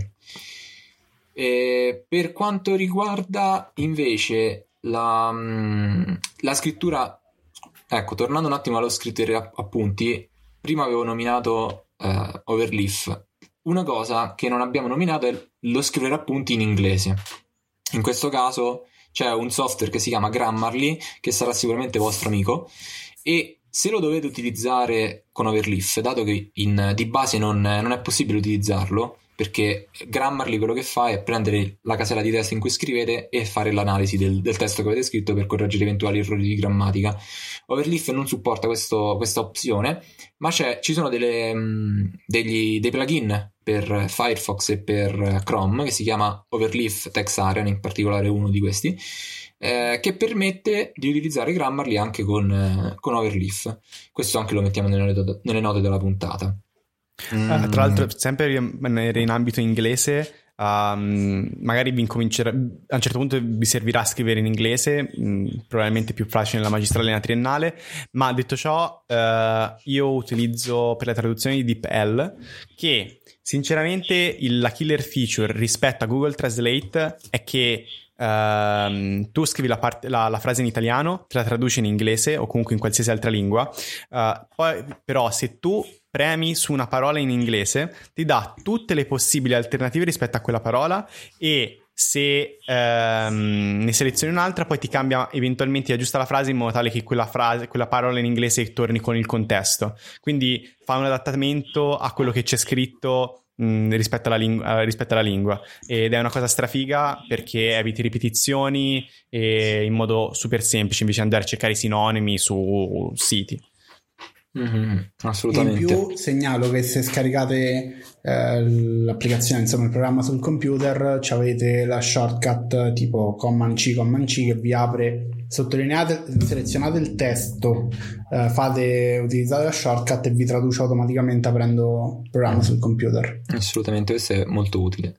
[SPEAKER 4] E per quanto riguarda invece la, mh, la scrittura, ecco, tornando un attimo allo scrittore appunti, prima avevo nominato uh, Overleaf. Una cosa che non abbiamo nominato è lo scrivere appunti in inglese. In questo caso c'è un software che si chiama Grammarly, che sarà sicuramente vostro amico, e se lo dovete utilizzare con Overleaf, dato che in, di base non, non è possibile utilizzarlo, perché Grammarly quello che fa è prendere la casella di testo in cui scrivete e fare l'analisi del, del testo che avete scritto per correggere eventuali errori di grammatica. Overleaf non supporta questo, questa opzione, ma c'è, ci sono delle, mh, degli, dei plugin per Firefox e per Chrome che si chiama Overleaf Text Area, in particolare uno di questi, eh, che permette di utilizzare Grammarly anche con, eh, con Overleaf. Questo anche lo mettiamo nelle, nelle note della puntata.
[SPEAKER 3] Mm. Uh, tra l'altro, sempre rimanere in ambito inglese, um, magari vi incomincerà, a un certo punto vi servirà a scrivere in inglese, mh, probabilmente più facile nella magistrale e nella triennale, ma detto ciò, uh, io utilizzo per la traduzione di DeepL, che sinceramente il, la killer feature rispetto a Google Translate è che Uh, tu scrivi la, parte, la, la frase in italiano, te la traduci in inglese o comunque in qualsiasi altra lingua, uh, poi però se tu premi su una parola in inglese ti dà tutte le possibili alternative rispetto a quella parola, e se um, ne selezioni un'altra poi ti cambia, eventualmente ti aggiusta la frase in modo tale che quella frase, quella parola in inglese torni con il contesto, quindi fa un adattamento a quello che c'è scritto rispetto alla, ling- rispetto alla lingua, ed è una cosa strafiga perché eviti ripetizioni e in modo super semplice invece di andare a cercare i sinonimi su siti.
[SPEAKER 4] Mm-hmm, assolutamente.
[SPEAKER 5] In più segnalo che se scaricate eh, l'applicazione, insomma il programma sul computer, avete la shortcut tipo Command C, Command C che vi apre, sottolineate, selezionate il testo, eh, fate, utilizzate la shortcut e vi traduce automaticamente aprendo il programma sul computer.
[SPEAKER 4] Assolutamente, questo è molto utile.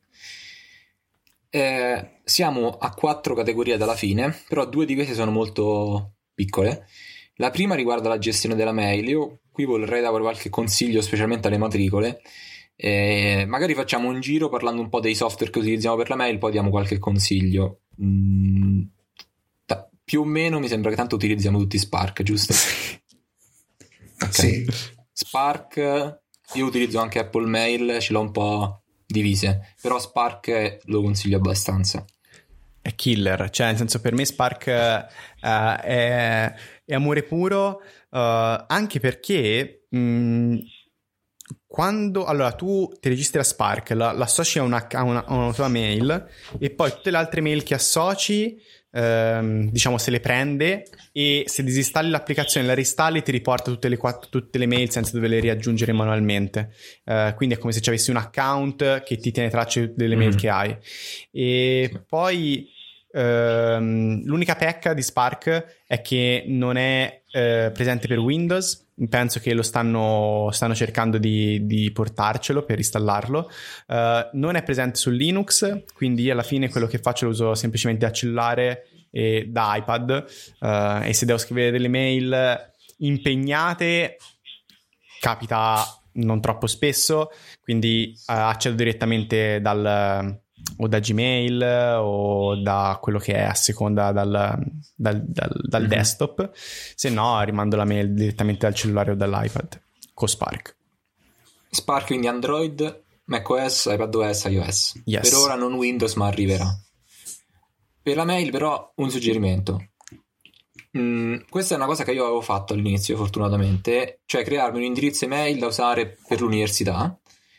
[SPEAKER 4] Eh, siamo a quattro categorie dalla fine, però due di queste sono molto piccole. La prima riguarda la gestione della mail. Io qui vorrei dare qualche consiglio, specialmente alle matricole. Eh, magari facciamo un giro parlando un po' dei software che utilizziamo per la mail, poi diamo qualche consiglio. Mm, t- più o meno mi sembra che tanto utilizziamo tutti Spark, giusto? Okay.
[SPEAKER 5] Sì.
[SPEAKER 4] Spark, io utilizzo anche Apple Mail, ce l'ho un po' divise, però Spark lo consiglio abbastanza.
[SPEAKER 3] È killer, cioè nel senso, per me Spark uh, è, è amore puro, uh, anche perché mh, quando allora tu ti registri a Spark, la, l'associ a una, a, una, a una tua mail, e poi tutte le altre mail che associ ehm, diciamo se le prende, e se disinstalli l'applicazione e la reinstalli ti riporta tutte le, quattro, tutte le mail senza doverle riaggiungere manualmente, uh, quindi è come se ci avessi un account che ti tiene traccia delle mail mm. che hai. E poi ehm, l'unica pecca di Spark è che non è eh, presente per Windows. Penso che lo stanno, stanno cercando di, di portarcelo per installarlo. Uh, non è presente su Linux, quindi alla fine quello che faccio lo uso semplicemente da cellulare e da iPad, uh, e se devo scrivere delle mail impegnate capita non troppo spesso, quindi uh, accedo direttamente dal o da Gmail o da quello che è a seconda dal, dal, dal, dal mm-hmm. desktop, se no rimando la mail direttamente dal cellulare o dall'iPad con Spark.
[SPEAKER 4] Spark quindi Android, macOS, iPadOS, iOS.
[SPEAKER 3] Yes.
[SPEAKER 4] Per ora non Windows, ma arriverà. Per la mail però un suggerimento. Mm, questa è una cosa che io avevo fatto all'inizio fortunatamente, cioè crearmi un indirizzo email da usare per l'università,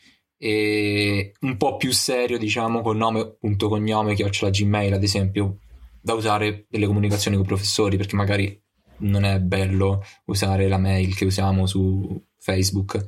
[SPEAKER 4] e un po' più serio, diciamo, con nome punto cognome chiocciola Gmail, ad esempio, da usare delle comunicazioni con i professori, perché magari non è bello usare la mail che usiamo su Facebook.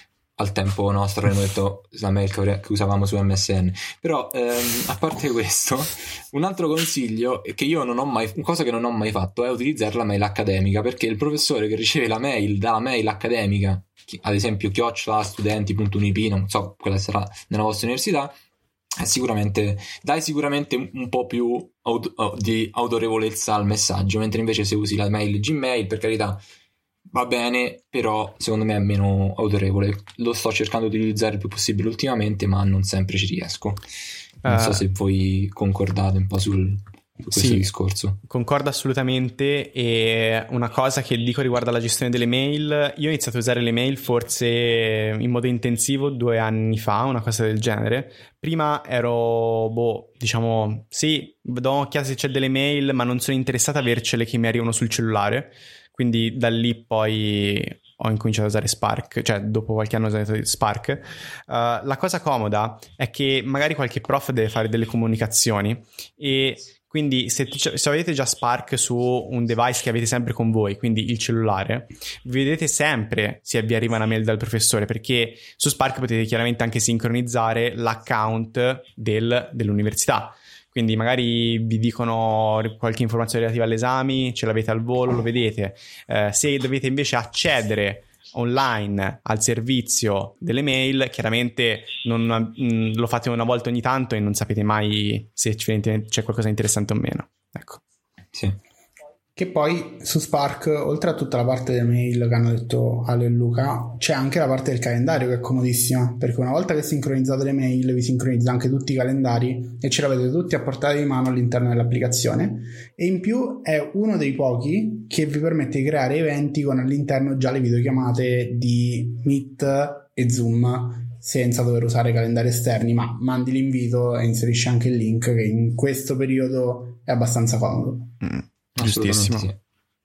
[SPEAKER 4] Al tempo nostro avremmo detto la mail che usavamo su M S N. Però ehm, a parte questo, un altro consiglio è che io non ho mai, una cosa che non ho mai fatto è utilizzare la mail accademica, perché il professore che riceve la mail dalla mail accademica, ad esempio chiocciola studenti punto unip, non so quella sarà nella vostra università, è sicuramente dai sicuramente un po' più auto, di autorevolezza al messaggio, mentre invece se usi la mail Gmail, per carità, va bene, però secondo me è meno autorevole. Lo sto cercando di utilizzare il più possibile ultimamente, ma non sempre ci riesco. Non uh, so se voi concordate un po' sul su questo sì, discorso.
[SPEAKER 3] Concordo assolutamente. E una cosa che dico riguardo alla gestione delle mail: io ho iniziato a usare le mail forse in modo intensivo due anni fa, una cosa del genere. Prima ero, boh, diciamo, sì, do un'occhiata se c'è delle mail, ma non sono interessato a avercele che mi arrivano sul cellulare. Quindi da lì poi ho incominciato a usare Spark, cioè dopo qualche anno ho usato Spark. Uh, la cosa comoda è che magari qualche prof deve fare delle comunicazioni, e quindi se, se avete già Spark su un device che avete sempre con voi, quindi il cellulare, vedete sempre se vi arriva una mail dal professore, perché su Spark potete chiaramente anche sincronizzare l'account del, dell'università. Quindi magari vi dicono qualche informazione relativa agli esami, ce l'avete al volo, lo vedete. Eh, se dovete invece accedere online al servizio delle mail, chiaramente non, mh, lo fate una volta ogni tanto e non sapete mai se c'è qualcosa di interessante o meno. Ecco.
[SPEAKER 4] Sì.
[SPEAKER 5] Che poi su Spark, oltre a tutta la parte delle mail che hanno detto Ale e Luca, c'è anche la parte del calendario che è comodissima, perché una volta che sincronizzate le mail vi sincronizza anche tutti i calendari e ce l'avete tutti a portata di mano all'interno dell'applicazione, e in più è uno dei pochi che vi permette di creare eventi con all'interno già le videochiamate di Meet e Zoom senza dover usare calendari esterni, ma mandi l'invito e inserisci anche il link, che in questo periodo è abbastanza comodo.
[SPEAKER 3] Mm. Giustissimo.
[SPEAKER 4] Sì.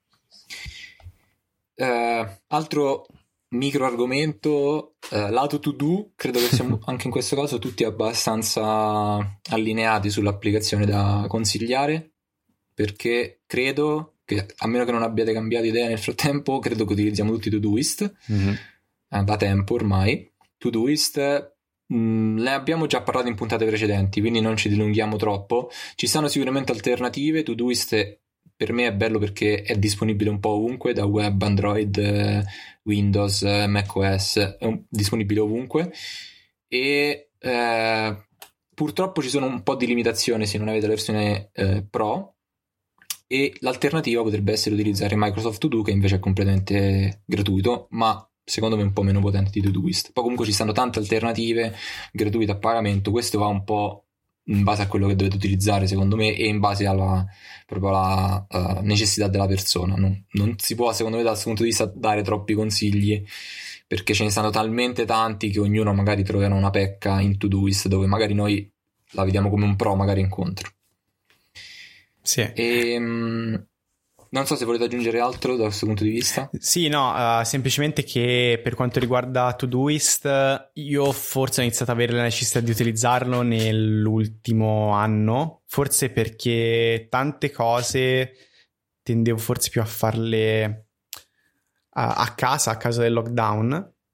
[SPEAKER 4] Uh, altro micro argomento, uh, lato to do, credo che siamo anche in questo caso tutti abbastanza allineati sull'applicazione da consigliare, perché credo che, a meno che non abbiate cambiato idea nel frattempo, credo che utilizziamo tutti Todoist mm-hmm. uh, da tempo ormai. Todoist mh, ne abbiamo già parlato in puntate precedenti, quindi non ci dilunghiamo troppo. Ci sono sicuramente alternative. Todoist per me è bello perché è disponibile un po' ovunque, da web, Android, Windows, macOS, è disponibile ovunque, e eh, purtroppo ci sono un po' di limitazioni se non avete la versione eh, Pro, e l'alternativa potrebbe essere utilizzare Microsoft To Do, che invece è completamente gratuito, ma secondo me un po' meno potente di Todoist. Poi comunque ci stanno tante alternative gratuite a pagamento, questo va un po' in base a quello che dovete utilizzare secondo me, e in base alla proprio alla uh, necessità della persona. Non, non si può, secondo me, dal suo punto di vista dare troppi consigli, perché ce ne stanno talmente tanti che ognuno magari troverà una pecca in Todoist, dove magari noi la vediamo come un pro magari incontro.
[SPEAKER 3] Sì.
[SPEAKER 4] E um, non so se volete aggiungere altro da questo punto di vista.
[SPEAKER 3] Sì, no, uh, semplicemente che per quanto riguarda Todoist, io forse ho iniziato ad avere la necessità di utilizzarlo nell'ultimo anno, forse perché tante cose tendevo forse più a farle uh, a casa, a causa del lockdown,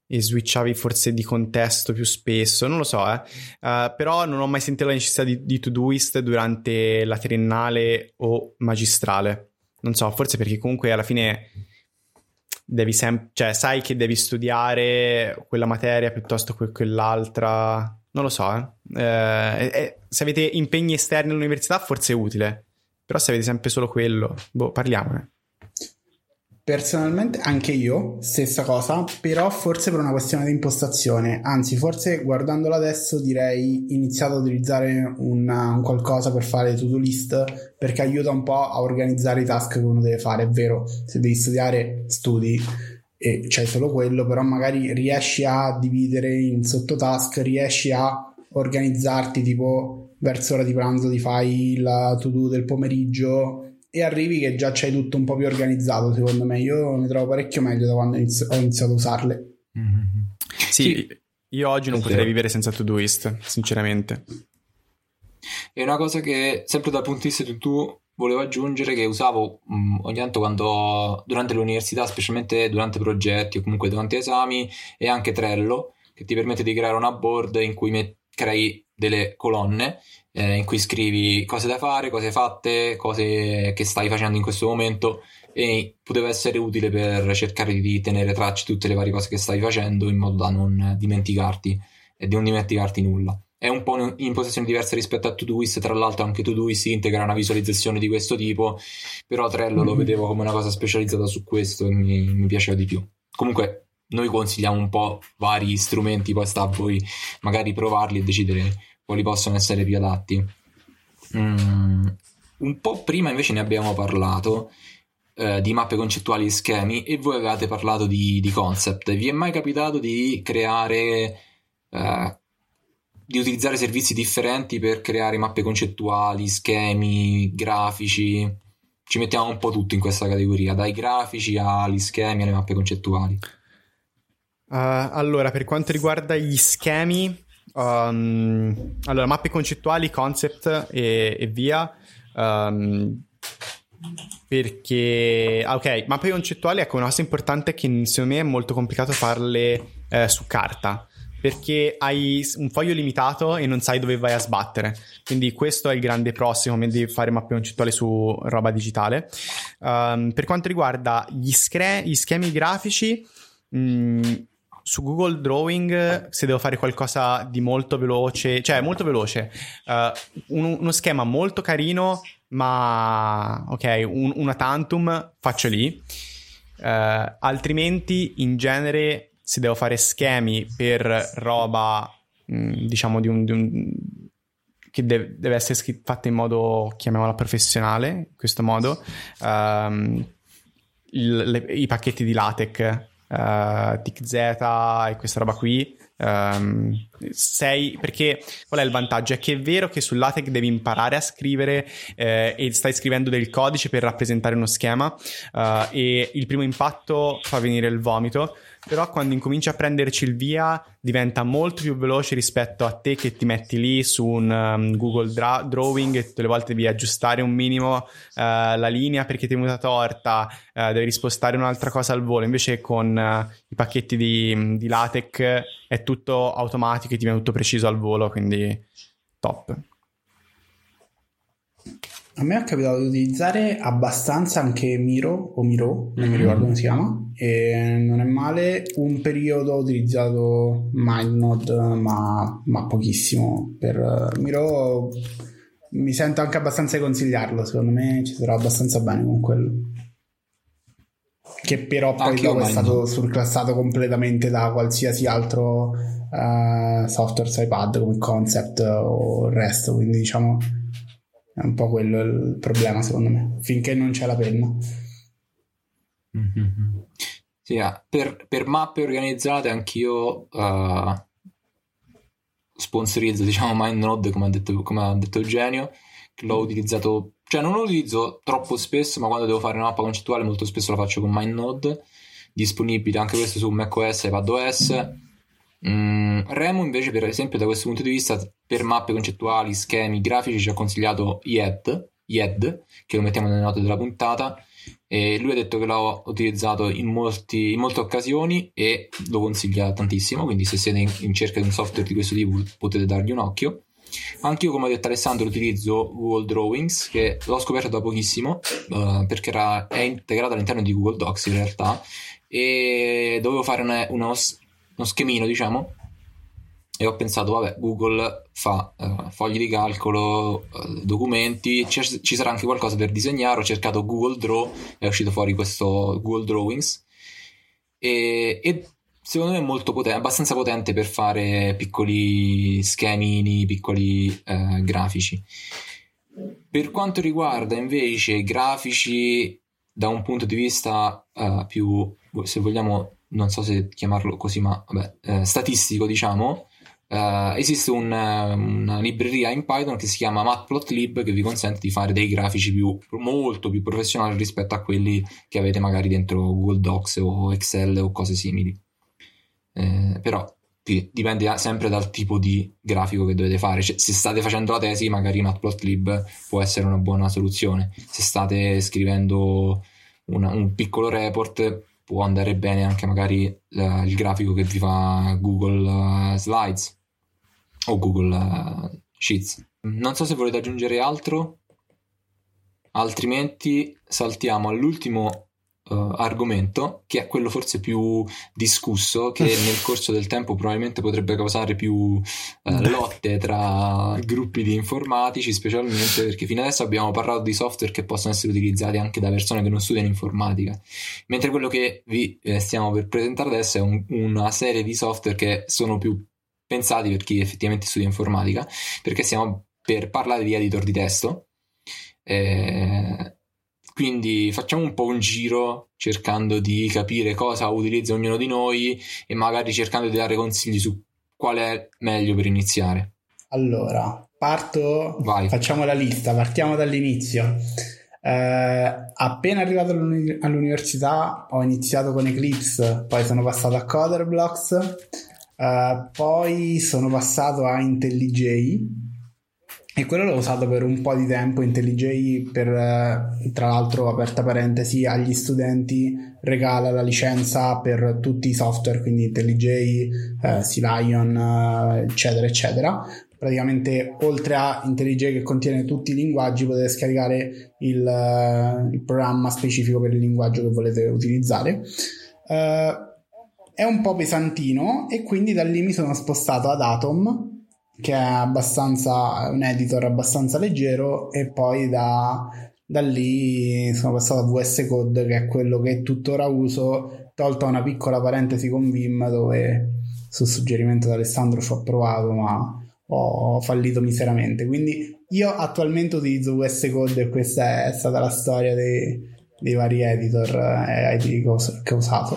[SPEAKER 3] e switchavi forse di contesto più spesso, non lo so, eh. Uh, però non ho mai sentito la necessità di, di Todoist durante la triennale o magistrale. Non so, forse perché comunque alla fine devi sempre, cioè sai che devi studiare quella materia piuttosto che quell'altra, non lo so, eh. Eh, eh, se avete impegni esterni all'università forse è utile, però se avete sempre solo quello, boh, parliamone.
[SPEAKER 5] Personalmente anche io, stessa cosa, però forse per una questione di impostazione, anzi forse guardandolo adesso direi iniziato ad utilizzare una, un qualcosa per fare to-do list, perché aiuta un po' a organizzare i task che uno deve fare. È vero, se devi studiare studi e c'hai solo quello, però magari riesci a dividere in sottotask, riesci a organizzarti tipo verso ora di pranzo ti fai la to-do del pomeriggio e arrivi che già c'hai tutto un po' più organizzato. Secondo me io mi trovo parecchio meglio da quando inizi- ho iniziato a usarle.
[SPEAKER 3] Mm-hmm. Sì, sì, io oggi non
[SPEAKER 4] è
[SPEAKER 3] potrei
[SPEAKER 4] vero.
[SPEAKER 3] vivere senza Todoist, sinceramente.
[SPEAKER 4] È una cosa che sempre dal punto di vista di tu volevo aggiungere, che usavo mh, ogni tanto quando durante l'università, specialmente durante progetti o comunque durante esami, e anche Trello, che ti permette di creare una board in cui met- crei delle colonne eh, in cui scrivi cose da fare, cose fatte, cose che stai facendo in questo momento, e poteva essere utile per cercare di tenere traccia di tutte le varie cose che stai facendo in modo da non dimenticarti e di non dimenticarti nulla. È un po' in impostazione diversa rispetto a Todoist, tra l'altro anche Todoist integra una visualizzazione di questo tipo, però Trello lo vedevo come una cosa specializzata su questo e mi, mi piaceva di più. Comunque noi consigliamo un po' vari strumenti, poi sta a voi magari provarli e decidere quali possono essere più adatti. Mm, un po' prima invece ne abbiamo parlato eh, di mappe concettuali e schemi, e voi avevate parlato di, di concept. Vi è mai capitato di creare eh, di utilizzare servizi differenti per creare mappe concettuali, schemi, grafici? Ci mettiamo un po' tutto in questa categoria, dai grafici agli schemi alle mappe concettuali.
[SPEAKER 3] Uh, allora, per quanto riguarda gli schemi, um, allora, mappe concettuali, concept e, e via, um, perché, ok, mappe concettuali, ecco, una cosa importante è che secondo me è molto complicato farle eh, su carta, perché hai un foglio limitato e non sai dove vai a sbattere, quindi questo è il grande pro secondo me di fare mappe concettuali su roba digitale. Um, per quanto riguarda gli, scre- gli schemi grafici, mh, su Google Drawing, se devo fare qualcosa di molto veloce, cioè molto veloce, uh, un, uno schema molto carino, ma ok, un, una tantum faccio lì, uh, altrimenti in genere se devo fare schemi per roba mh, diciamo di un, di un che deve, deve essere scritto, fatta in modo, chiamiamola professionale, in questo modo, um, il, le, i pacchetti di LaTeX, Uh, T X Z e questa roba qui, um, sei, perché qual è il vantaggio? È che è vero che sul LaTeX devi imparare a scrivere eh, e stai scrivendo del codice per rappresentare uno schema, uh, e il primo impatto fa venire il vomito, però quando incominci a prenderci il via diventa molto più veloce rispetto a te che ti metti lì su un um, Google Dra- Drawing e tutte le volte devi aggiustare un minimo uh, la linea perché ti è venuta torta, uh, devi rispostare un'altra cosa al volo. Invece con uh, i pacchetti di, di LaTeX è tutto automatico e ti viene tutto preciso al volo, quindi top.
[SPEAKER 5] A me è capitato di utilizzare abbastanza anche Miro o Miro, non mi ricordo come si chiama, e non è male. Un periodo ho utilizzato MindNode, ma, ma pochissimo. Per Miro mi sento anche abbastanza di consigliarlo, secondo me ci sarà abbastanza bene con quello. Che però poi
[SPEAKER 4] Anche
[SPEAKER 5] dopo
[SPEAKER 4] io
[SPEAKER 5] è stato
[SPEAKER 4] MindNode.
[SPEAKER 5] surclassato completamente da qualsiasi altro uh, software su iPad come Concept o il resto, quindi diciamo è un po' quello il problema secondo me, finché non c'è la penna.
[SPEAKER 4] Mm-hmm. Sì, ah, per, per mappe organizzate anch'io uh, sponsorizzo, diciamo, MindNode, come ha detto, come ha detto Eugenio, che l'ho utilizzato, cioè non lo utilizzo troppo spesso, ma quando devo fare una mappa concettuale molto spesso la faccio con MindNode, disponibile anche questo su macOS e iPadOS. Mm, Remo invece, per esempio, da questo punto di vista, per mappe concettuali, schemi, grafici, ci ha consigliato I E D, Y E D, che lo mettiamo nelle note della puntata, e lui ha detto che l'ho utilizzato in, molti, in molte occasioni e lo consiglia tantissimo, quindi se siete in, in cerca di un software di questo tipo potete dargli un occhio. Anch'io, come ha detto Alessandro, utilizzo Google Drawings, che l'ho scoperto da pochissimo, uh, perché era, è integrato all'interno di Google Docs in realtà, e dovevo fare una, uno, uno schemino, diciamo, e ho pensato, vabbè, Google fa uh, fogli di calcolo, uh, documenti, c- ci sarà anche qualcosa per disegnare. Ho cercato Google Draw, è uscito fuori questo Google Drawings, e, e secondo me è molto potente, abbastanza potente per fare piccoli schemini, piccoli uh, grafici. Per quanto riguarda invece grafici da un punto di vista uh, più, se vogliamo, non so se chiamarlo così, ma vabbè, uh, statistico, diciamo, Uh, esiste un, una libreria in Python che si chiama Matplotlib, che vi consente di fare dei grafici più, molto più professionali rispetto a quelli che avete magari dentro Google Docs o Excel o cose simili. Eh, però dipende sempre dal tipo di grafico che dovete fare. Cioè, se state facendo la tesi, magari Matplotlib può essere una buona soluzione. Se state scrivendo una, un piccolo report, può andare bene anche magari la, il grafico che vi fa Google uh, Slides o Google uh, Sheets. Non so se volete aggiungere altro, altrimenti saltiamo all'ultimo uh, argomento, che è quello forse più discusso, che nel corso del tempo probabilmente potrebbe causare più uh, lotte tra gruppi di informatici, specialmente perché fino adesso abbiamo parlato di software che possono essere utilizzati anche da persone che non studiano informatica, mentre quello che vi eh, stiamo per presentare adesso è un, una serie di software che sono più pensati per chi effettivamente studia informatica, perché stiamo per parlare di editor di testo. Eh, quindi facciamo un po' un giro cercando di capire cosa utilizza ognuno di noi e magari cercando di dare consigli su qual è meglio per iniziare.
[SPEAKER 5] Allora, parto,
[SPEAKER 4] Vai.
[SPEAKER 5] Facciamo la lista, partiamo dall'inizio. Eh, appena arrivato all'uni- all'università ho iniziato con Eclipse, poi sono passato a Coderblocks, eh, poi sono passato a IntelliJ, e quello l'ho usato per un po' di tempo. IntelliJ, per, tra l'altro, aperta parentesi, agli studenti regala la licenza per tutti i software, quindi IntelliJ, eh, Sea-Lion, eh, eccetera eccetera. Praticamente, oltre a IntelliJ che contiene tutti i linguaggi, potete scaricare il, uh, il programma specifico per il linguaggio che volete utilizzare. Uh, è un po' pesantino, e quindi da lì mi sono spostato ad Atom, che è abbastanza un editor abbastanza leggero, e poi da, da lì sono passato a V S Code, che è quello che tuttora uso, tolta una piccola parentesi con Vim, dove su suggerimento di Alessandro ci ho provato ma ho fallito miseramente. Quindi io attualmente utilizzo V S Code, e questa è stata la storia dei, dei vari editor eh, che ho usato.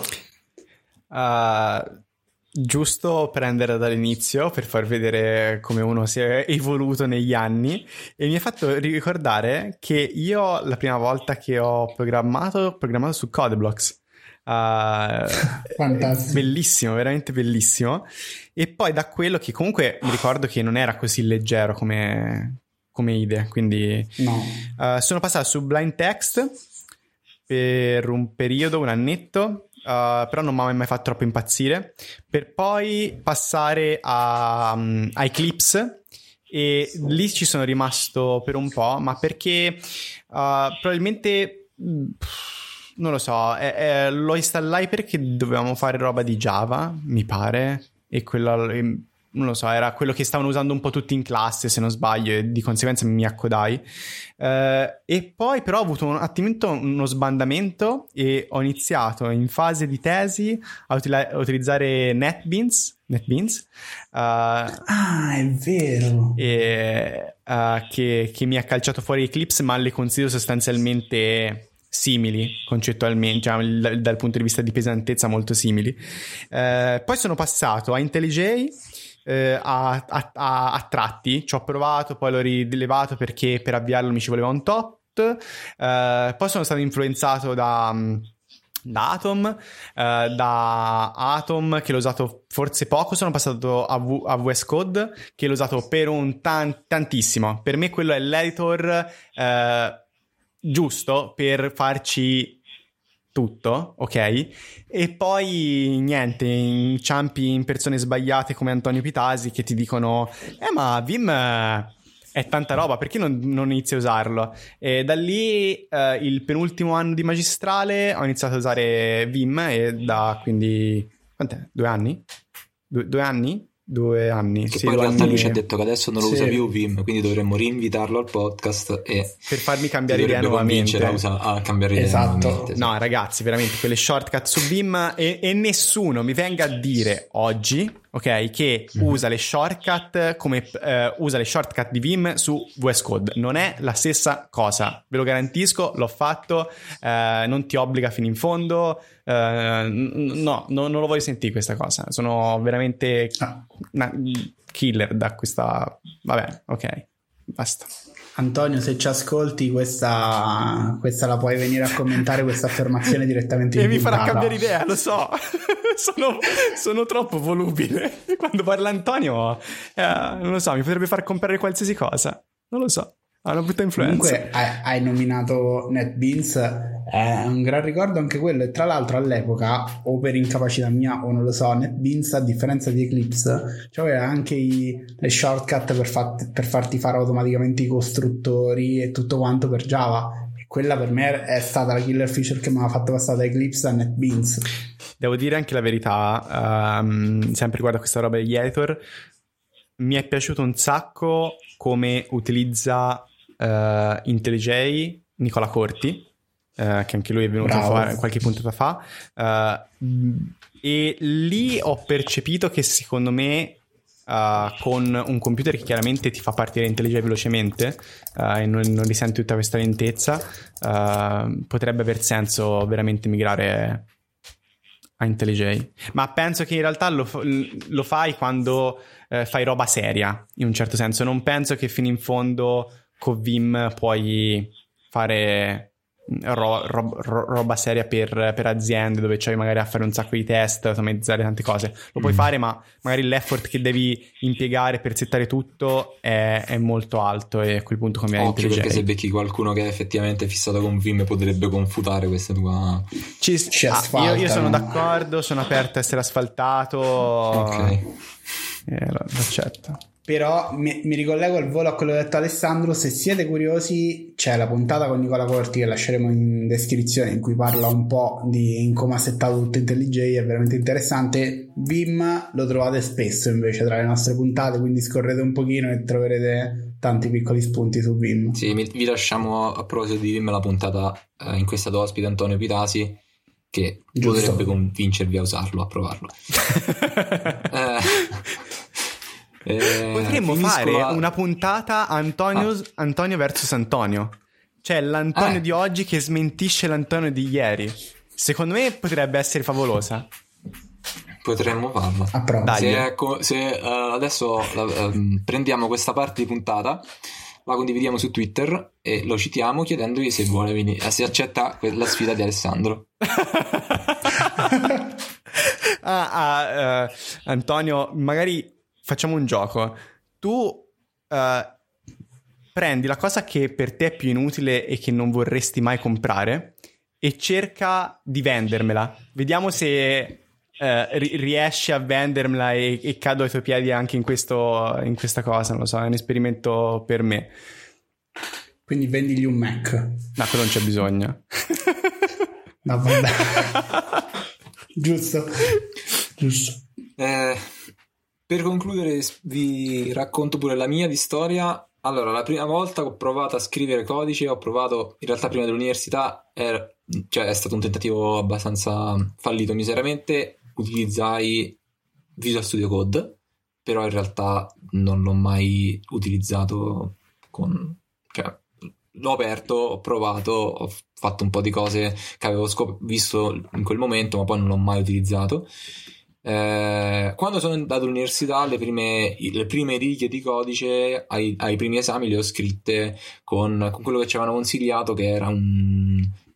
[SPEAKER 3] Uh, giusto prendere dall'inizio per far vedere come uno si è evoluto negli anni, e mi ha fatto ricordare che io la prima volta che ho programmato ho programmato su Codeblocks. Uh,
[SPEAKER 5] Fantastico.
[SPEAKER 3] Bellissimo, veramente bellissimo. E poi da quello, che comunque mi ricordo che non era così leggero come, come idea, quindi
[SPEAKER 5] no.
[SPEAKER 3] uh, sono passato su Blind Text per un periodo, un annetto. Uh, però non mi ha mai fatto troppo impazzire, per poi passare a, um, a Eclipse, e lì ci sono rimasto per un po', ma perché uh, probabilmente pff, non lo so, eh, eh, lo installai perché dovevamo fare roba di Java, mi pare, e quello eh, non lo so, era quello che stavano usando un po' tutti in classe, se non sbaglio, e di conseguenza mi accodai. Uh, e poi però ho avuto un attimino uno sbandamento, e ho iniziato in fase di tesi a, util- a utilizzare NetBeans, NetBeans uh,
[SPEAKER 5] ah, è vero,
[SPEAKER 3] e, uh, che, che mi ha calciato fuori Eclipse, ma le considero sostanzialmente simili concettualmente, cioè, dal, dal punto di vista di pesantezza molto simili. Uh, poi sono passato a IntelliJ. Eh, a, a, a, a tratti ci ho provato, poi l'ho rilevato perché per avviarlo mi ci voleva un tot. Eh, poi sono stato influenzato da, da Atom, uh, da Atom che l'ho usato forse poco, sono passato a, v- a V S Code che l'ho usato per un tan- tantissimo. Per me quello è l'editor uh, giusto per farci tutto, ok? E poi niente, inciampi in persone sbagliate come Antonio Pitasi che ti dicono eh ma Vim è tanta roba, perché non, non inizi a usarlo? E da lì eh, il penultimo anno di magistrale ho iniziato a usare Vim e da quindi quant'è? Due anni? Due, due anni? Due anni.
[SPEAKER 4] Che
[SPEAKER 3] sì,
[SPEAKER 4] poi in
[SPEAKER 3] due
[SPEAKER 4] realtà
[SPEAKER 3] anni...
[SPEAKER 4] lui ci ha detto che adesso non lo
[SPEAKER 5] Sì.
[SPEAKER 4] usa più Vim, quindi dovremmo rinvitarlo al podcast e
[SPEAKER 3] per farmi cambiare
[SPEAKER 4] ti
[SPEAKER 3] idea
[SPEAKER 4] dovrebbe
[SPEAKER 3] nuovamente.
[SPEAKER 4] convincere a, usa- a cambiare idea
[SPEAKER 5] Esatto.
[SPEAKER 4] nuovamente, sì.
[SPEAKER 3] No, ragazzi, veramente quelle shortcut su Vim e, e nessuno mi venga a dire oggi, ok, che
[SPEAKER 4] Mm-hmm.
[SPEAKER 3] usa le shortcut come eh, usa le shortcut di Vim su V S Code. Non è la stessa cosa, ve lo garantisco, l'ho fatto, eh, non ti obbliga fino in fondo. eh, n- no, no, non lo voglio sentire questa cosa. Sono veramente
[SPEAKER 5] Ah.
[SPEAKER 3] una killer da questa. Vabbè, ok, basta.
[SPEAKER 5] Antonio, se ci ascolti, questa, questa la puoi venire a commentare, questa affermazione direttamente in
[SPEAKER 3] E mi farà
[SPEAKER 5] puntata.
[SPEAKER 3] cambiare idea, lo so. sono, sono troppo volubile. Quando parla Antonio, eh, non lo so, mi potrebbe far comprare qualsiasi cosa. Non lo so, ha una brutta influenza.
[SPEAKER 5] Comunque hai, hai nominato NetBeans, è un gran ricordo anche quello, e tra l'altro all'epoca, o per incapacità mia o non lo so, NetBeans a differenza di Eclipse cioè aveva anche i, le shortcut per, fat, per farti fare automaticamente i costruttori e tutto quanto per Java, e quella per me è stata la killer feature che mi ha fatto passare da Eclipse a NetBeans.
[SPEAKER 3] Devo dire anche la verità, um, sempre riguardo a questa roba degli editor, mi è piaciuto un sacco come utilizza uh, IntelliJ Nicola Corti, uh, che anche lui è venuto
[SPEAKER 5] Bravo.
[SPEAKER 3] a fare qualche puntata fa, uh, e lì ho percepito che secondo me uh, con un computer che chiaramente ti fa partire IntelliJ velocemente uh, e non, non risenti tutta questa lentezza, uh, potrebbe aver senso veramente migrare a IntelliJ. Ma penso che in realtà lo, lo fai quando eh, fai roba seria, in un certo senso. Non penso che fino in fondo con Vim puoi fare ro- ro- ro- roba seria per, per aziende dove c'hai magari a fare un sacco di test, automatizzare tante cose. Lo puoi
[SPEAKER 4] Mm.
[SPEAKER 3] fare, ma magari l'effort che devi impiegare per settare tutto è, è molto alto, e a quel punto conviene
[SPEAKER 4] Occhio,
[SPEAKER 3] IntelliJ.
[SPEAKER 4] perché se becchi qualcuno che è effettivamente fissato con Vim potrebbe confutare questa tua...
[SPEAKER 3] Ci,
[SPEAKER 5] Ci
[SPEAKER 3] ah, io, io sono
[SPEAKER 5] asfaltano.
[SPEAKER 3] d'accordo, sono aperto a essere asfaltato.
[SPEAKER 4] Ok.
[SPEAKER 3] Eh, lo, lo accetto.
[SPEAKER 5] Però mi, mi ricollego al volo a quello che ha detto Alessandro. Se siete curiosi, c'è la puntata con Nicola Corti che lasceremo in descrizione, in cui parla un po' di in come ha settato tutto IntelliJ, è veramente interessante. Vim lo trovate spesso invece tra le nostre puntate, quindi scorrete un pochino e troverete tanti piccoli spunti su Vim.
[SPEAKER 4] Sì, mi- vi lasciamo a proposito di Vim la puntata eh, in cui è stato ospite Antonio Pitasi, che
[SPEAKER 5] Giusto.
[SPEAKER 4] potrebbe convincervi a usarlo, a provarlo. eh, eh,
[SPEAKER 3] Potremmo
[SPEAKER 4] finisco
[SPEAKER 3] fare
[SPEAKER 4] la-
[SPEAKER 3] una puntata Antonio, Antonio versus Antonio. Cioè l'Antonio
[SPEAKER 4] Eh.
[SPEAKER 3] di oggi che smentisce l'Antonio di ieri. Secondo me potrebbe essere favolosa.
[SPEAKER 4] Potremmo farlo.
[SPEAKER 5] A prova.
[SPEAKER 3] Dai.
[SPEAKER 4] Se, ecco, se eh, adesso la- ehm, prendiamo questa parte di puntata, la condividiamo su Twitter e lo citiamo chiedendogli se vuole venire, eh, se accetta que- la sfida di Alessandro.
[SPEAKER 3] ah, ah, eh, Antonio, magari facciamo un gioco. Tu eh, prendi la cosa che per te è più inutile e che non vorresti mai comprare e cerca di vendermela. Vediamo se eh, ri- riesci a vendermela e, e cado ai tuoi piedi anche in, questo, in questa cosa. Non lo so, è un esperimento per me.
[SPEAKER 5] Quindi vendigli un Mac.
[SPEAKER 3] No, quello non c'è bisogno.
[SPEAKER 5] No, vabbè. Giusto. Giusto.
[SPEAKER 4] Eh, per concludere vi racconto pure la mia di storia. Allora, la prima volta che ho provato a scrivere codice, ho provato in realtà prima dell'università, era- cioè è stato un tentativo abbastanza fallito miseramente, utilizzai Visual Studio Code, però in realtà non l'ho mai utilizzato con... cioè, l'ho aperto, ho provato, ho fatto un po' di cose che avevo scop- visto in quel momento, ma poi non l'ho mai utilizzato. Eh, quando sono andato all'università, le prime, le prime righe di codice ai, ai primi esami le ho scritte con, con quello che ci avevano consigliato, che era un,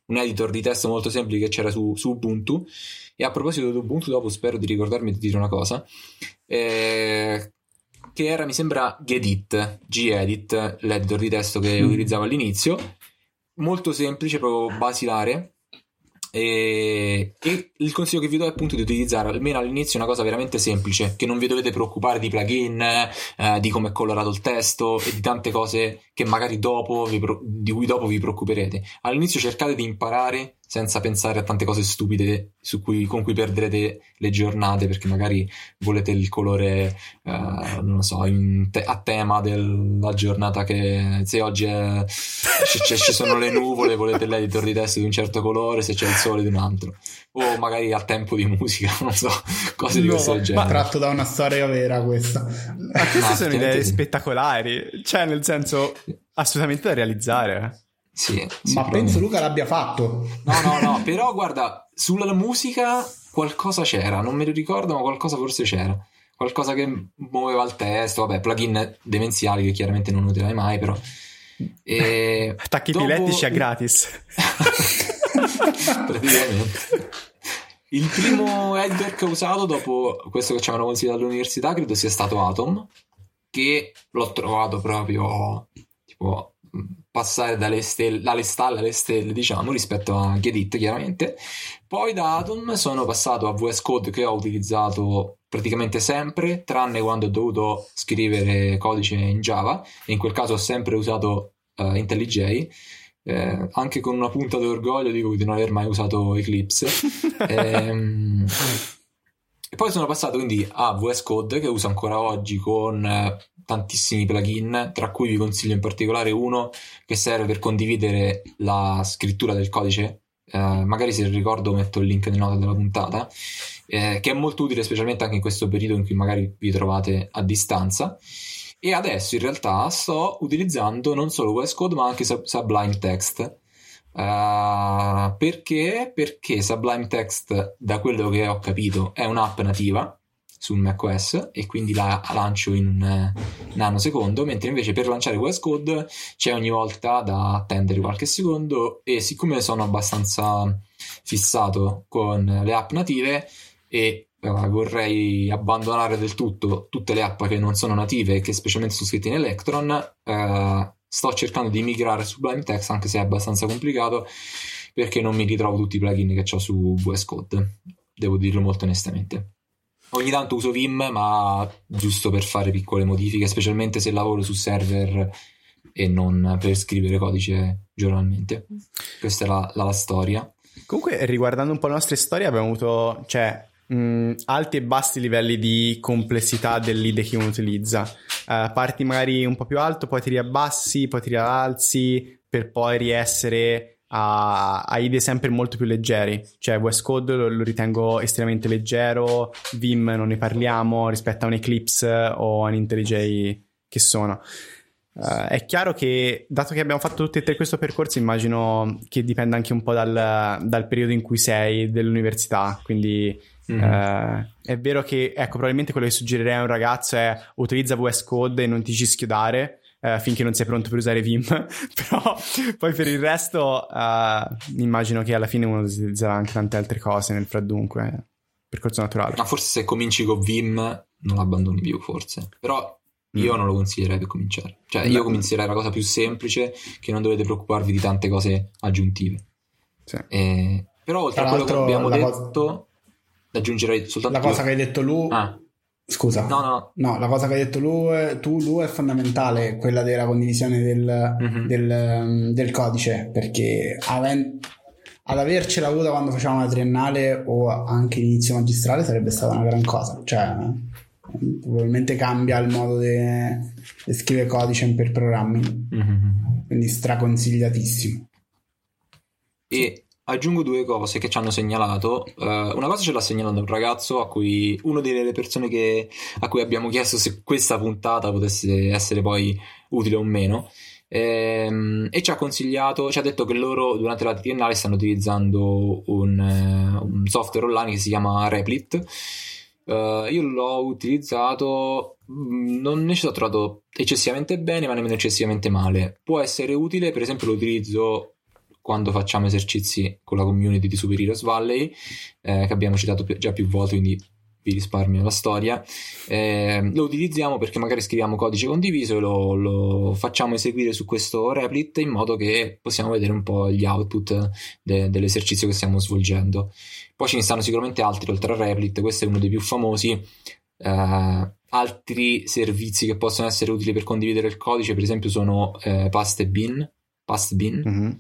[SPEAKER 4] un editor di testo molto semplice che c'era su, su Ubuntu. E a proposito di Ubuntu, dopo spero di ricordarmi di dire una cosa, eh, che era, mi sembra, Gedit, Gedit, l'editor di testo che mm. utilizzavo all'inizio, molto semplice, proprio basilare. E, e il consiglio che vi do è appunto di utilizzare almeno all'inizio una cosa veramente semplice, che non vi dovete preoccupare di plugin, eh, di come è colorato il testo e di tante cose che magari dopo vi pro- di cui dopo vi preoccuperete. All'inizio cercate di imparare senza pensare a tante cose stupide su cui, con cui perderete le giornate, perché magari volete il colore eh, non lo so, in te- a tema della giornata, che se oggi è, c- c- ci sono le nuvole volete l'editor di testo di un certo colore, se c'è il sole di un altro, o magari al tempo di musica, non so, cose di
[SPEAKER 5] no,
[SPEAKER 4] questo genere.
[SPEAKER 5] Ma tratto da una storia vera questa.
[SPEAKER 3] Ma queste
[SPEAKER 4] Ma
[SPEAKER 3] sono idee
[SPEAKER 4] sì.
[SPEAKER 3] spettacolari, cioè nel senso assolutamente da realizzare.
[SPEAKER 4] Sì,
[SPEAKER 5] ma penso Luca l'abbia fatto.
[SPEAKER 4] No, no, no, però guarda, sulla musica qualcosa c'era, non me lo ricordo, ma qualcosa forse c'era. Qualcosa che muoveva il testo, vabbè, plugin demenziali che chiaramente non utilizzerai mai, però. E
[SPEAKER 3] attacchi
[SPEAKER 4] dopo...
[SPEAKER 3] epilettici a gratis.
[SPEAKER 4] Praticamente. Il primo editor che ho usato dopo questo che ci avevano consigliato all'università credo sia stato Atom, che l'ho trovato proprio tipo passare dalle stelle, dalle stalle alle stelle, diciamo, rispetto a Gedit, chiaramente. Poi da Atom sono passato a V S Code, che ho utilizzato praticamente sempre, tranne quando ho dovuto scrivere codice in Java, e in quel caso ho sempre usato uh, IntelliJ. Eh, anche con una punta d'orgoglio dico di non aver mai usato Eclipse. ehm, e poi sono passato quindi a V S Code, che uso ancora oggi con eh, tantissimi plugin, tra cui vi consiglio in particolare uno che serve per condividere la scrittura del codice, eh, magari se ricordo metto il link nelle note della puntata, eh, che è molto utile specialmente anche in questo periodo in cui magari vi trovate a distanza. E adesso in realtà sto utilizzando non solo V S Code ma anche Sublime Text. Uh, perché? Perché Sublime Text, da quello che ho capito, è un'app nativa sul macOS e quindi la lancio in un nanosecondo, mentre invece per lanciare V S Code c'è ogni volta da attendere qualche secondo, e siccome sono abbastanza fissato con le app native e Uh, vorrei abbandonare del tutto tutte le app che non sono native e che specialmente sono scritte in Electron, uh, sto cercando di migrare su Sublime Text, anche se è abbastanza complicato perché non mi ritrovo tutti i plugin che ho su V S Code, devo dirlo molto onestamente. Ogni tanto uso Vim, ma giusto per fare piccole modifiche, specialmente se lavoro su server e non per scrivere codice giornalmente. Questa è la, la, la storia.
[SPEAKER 3] Comunque, riguardando un po' le nostre storie, abbiamo avuto, cioè Mm, alti e bassi livelli di complessità dell'I D E che uno utilizza. Uh, parti magari un po' più alto, poi ti riabbassi, poi ti rialzi, per poi riessere a, a I D E sempre molto più leggeri. Cioè V S Code lo, lo ritengo estremamente leggero, Vim non ne parliamo rispetto a un Eclipse o a un IntelliJ che sono. Uh, è chiaro che, dato che abbiamo fatto tutti e tre questo percorso, immagino che dipenda anche un po' dal, dal periodo in cui sei dell'università, quindi mm-hmm. uh, è vero che, ecco, probabilmente quello che suggerirei a un ragazzo è utilizza V S Code e non ti ci schiodare uh, finché non sei pronto per usare Vim. Però poi per il resto uh, immagino che alla fine uno utilizzerà anche tante altre cose nel fraddunque, percorso naturale.
[SPEAKER 4] Ma forse se cominci con Vim non l'abbandoni più, forse, però io non lo consiglierei per cominciare. Cioè io comincerei la cosa più semplice, che non dovete preoccuparvi di tante cose aggiuntive. Sì. E... però oltre a quello che abbiamo detto cosa... aggiungerei soltanto
[SPEAKER 5] la cosa che hai detto Lu
[SPEAKER 4] ah.
[SPEAKER 5] scusa
[SPEAKER 4] no, no
[SPEAKER 5] no la cosa che hai detto Lu tu Lu è fondamentale, quella della condivisione del, mm-hmm. del, del codice, perché aven... ad avercela avuta quando facevamo la triennale o anche l'inizio magistrale sarebbe stata una gran cosa, cioè probabilmente cambia il modo di scrivere codice per programmi, mm-hmm. quindi straconsigliatissimo.
[SPEAKER 4] E aggiungo due cose che ci hanno segnalato. Uh, una cosa ce l'ha segnalato un ragazzo a cui, una delle persone che, a cui abbiamo chiesto se questa puntata potesse essere poi utile o meno, ehm, e ci ha consigliato, ci ha detto che loro durante la triennale stanno utilizzando un, uh, un software online che si chiama Replit. Uh, io l'ho utilizzato, non ne ci ho trovato eccessivamente bene ma nemmeno eccessivamente male. Può essere utile, per esempio lo utilizzo quando facciamo esercizi con la community di Super Heroes Valley, eh, che abbiamo citato pi- già più volte, quindi vi risparmio la storia. Eh, lo utilizziamo perché magari scriviamo codice condiviso e lo, lo facciamo eseguire su questo Replit in modo che possiamo vedere un po' gli output de- dell'esercizio che stiamo svolgendo. Poi ce ne stanno sicuramente altri oltre a Replit, questo è uno dei più famosi. Eh, altri servizi che possono essere utili per condividere il codice, per esempio, sono eh, Pastebin, Pastebin,
[SPEAKER 3] Mm-hmm.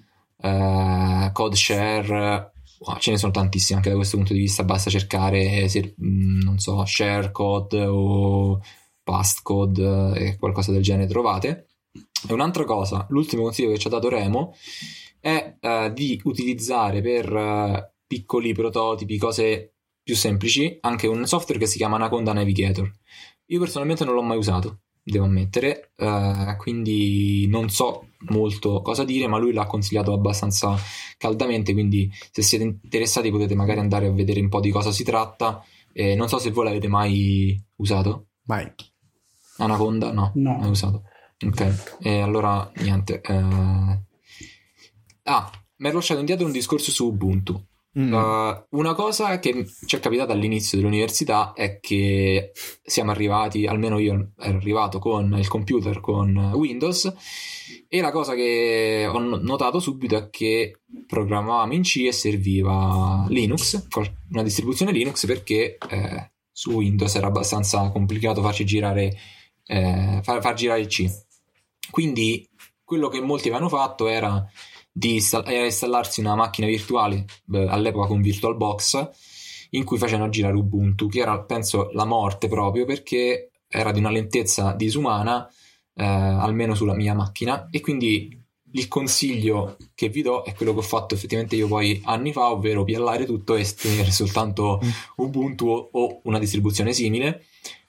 [SPEAKER 4] eh, CodeShare. Wow, ce ne sono tantissimi anche da questo punto di vista, basta cercare se, non so, ShareCode o Pastcode e qualcosa del genere trovate. E un'altra cosa, l'ultimo consiglio che ci ha dato Remo è eh, di utilizzare per eh, piccoli prototipi, cose più semplici, anche un software che si chiama Anaconda Navigator. Io personalmente non l'ho mai usato, devo ammettere, uh, quindi non so molto cosa dire, ma lui l'ha consigliato abbastanza caldamente, quindi se siete interessati potete magari andare a vedere un po' di cosa si tratta. Eh, non so se voi l'avete mai usato.
[SPEAKER 3] Vai.
[SPEAKER 4] Anaconda? No,
[SPEAKER 5] No.
[SPEAKER 4] mai usato. Ok, e allora niente. Uh... Ah, mi ero lasciato indietro un discorso su Ubuntu.
[SPEAKER 3] Mm.
[SPEAKER 4] Uh, una cosa che ci è capitata all'inizio dell'università è che siamo arrivati, almeno io ero arrivato con il computer con Windows, e la cosa che ho notato subito è che programmavamo in C e serviva Linux, una distribuzione Linux, perché eh, su Windows era abbastanza complicato farci girare eh, far, far girare il C. Quindi quello che molti avevano fatto era di install- installarsi una macchina virtuale, beh, all'epoca con VirtualBox, in cui facevano girare Ubuntu, che era, penso, la morte proprio, perché era di una lentezza disumana, eh, almeno sulla mia macchina. E quindi il consiglio che vi do è quello che ho fatto effettivamente io poi anni fa, ovvero piallare tutto e tenere soltanto Ubuntu o, o una distribuzione simile,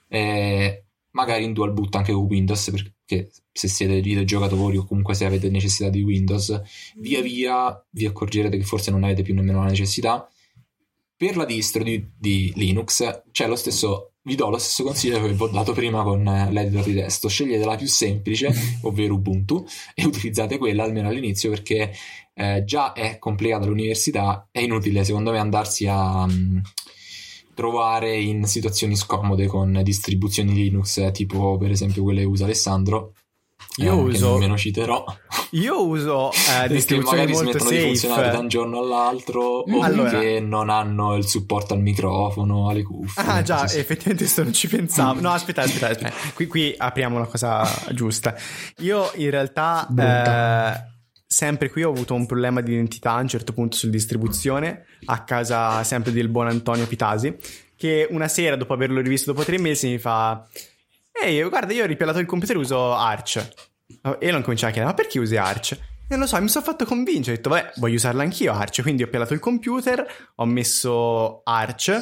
[SPEAKER 4] eh, magari in dual boot anche con Windows, perché se siete videogiocatori o comunque se avete necessità di Windows, via via vi accorgerete che forse non avete più nemmeno la necessità. Per la distro di, di Linux c'è lo stesso, vi do lo stesso consiglio che vi ho dato prima con l'editor di testo: scegliete la più semplice, ovvero Ubuntu, e utilizzate quella almeno all'inizio, perché eh, già è complicata l'università, è inutile secondo me andarsi a um, trovare in situazioni scomode con distribuzioni Linux tipo per esempio quelle che usa Alessandro.
[SPEAKER 3] Io
[SPEAKER 4] eh,
[SPEAKER 3] uso
[SPEAKER 4] che nemmeno citerò.
[SPEAKER 3] Io uso eh, distribuzioni
[SPEAKER 4] magari
[SPEAKER 3] molto
[SPEAKER 4] smettono di funzionare
[SPEAKER 3] safe.
[SPEAKER 4] da un giorno all'altro, o
[SPEAKER 3] Allora.
[SPEAKER 4] che non hanno il supporto al microfono, alle cuffie.
[SPEAKER 3] Ah già,
[SPEAKER 4] così.
[SPEAKER 3] effettivamente questo non ci pensavo. No, aspetta, aspetta, aspetta. Qui, qui apriamo una cosa giusta. Io in realtà eh, sempre qui ho avuto un problema di identità a un certo punto sulla distribuzione, a casa sempre del buon Antonio Pitasi, che una sera, dopo averlo rivisto dopo tre mesi, mi fa: ehi, guarda, io ho ripiallato il computer e uso Arch. E io non cominciavo a chiedere: ma perché usi Arch? Non lo so, mi sono fatto convincere, ho detto vabbè, voglio usarla anch'io Arch, quindi ho piallato il computer, ho messo Arch,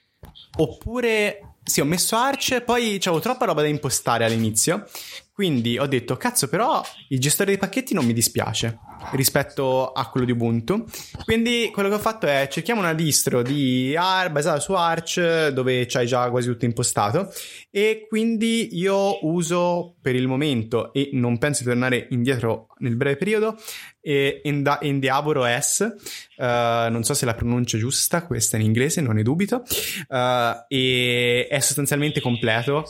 [SPEAKER 3] oppure sì, ho messo Arch, poi c'avevo troppa roba da impostare all'inizio, quindi ho detto cazzo, però il gestore dei pacchetti non mi dispiace rispetto a quello di Ubuntu, quindi quello che ho fatto è: cerchiamo una distro di Ar- basata su Arch dove c'hai già quasi tutto impostato, e quindi io uso per il momento, e non penso di tornare indietro nel breve periodo, e Enda- Endeavor O S, uh, non so se la pronuncia giusta, questa in inglese, non ne dubito, uh, e è sostanzialmente completo,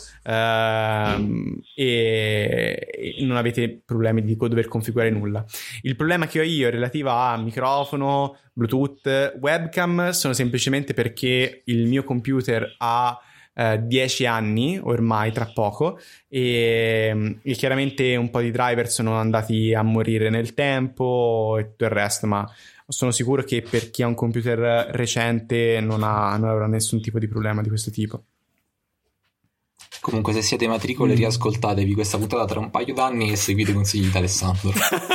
[SPEAKER 3] uh, e, e non avete problemi di dover configurare nulla. Il problema che ho io relativa a microfono, Bluetooth, webcam sono semplicemente perché il mio computer ha dieci anni ormai, tra poco, e, e chiaramente un po' di driver sono andati a morire nel tempo e tutto il resto, ma sono sicuro che per chi ha un computer recente non, ha, non avrà nessun tipo di problema di questo tipo.
[SPEAKER 4] Comunque, se siete matricole, riascoltatevi questa puntata tra un paio d'anni e seguite i consigli di Alessandro.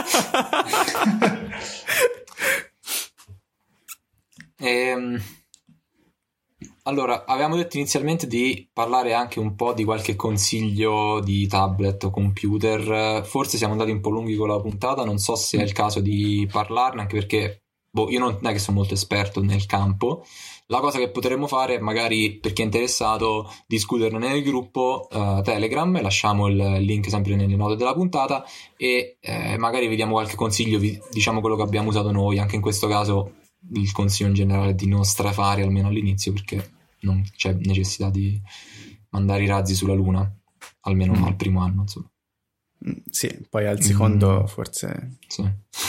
[SPEAKER 4] ehm Allora, avevamo detto inizialmente di parlare anche un po' di qualche consiglio di tablet o computer. Forse siamo andati un po' lunghi con la puntata, non so se è il caso di parlarne, anche perché boh, io non è che sono molto esperto nel campo. La cosa che potremmo fare è magari, per chi è interessato, discuterne nel gruppo uh, Telegram, lasciamo il link sempre nelle note della puntata e eh, magari vediamo qualche consiglio, vi, diciamo quello che abbiamo usato noi. Anche in questo caso il consiglio in generale è di non strafare almeno all'inizio, perché non c'è necessità di mandare i razzi sulla Luna, almeno mm. al primo anno, insomma.
[SPEAKER 3] Sì, poi al secondo mm. forse
[SPEAKER 4] sì.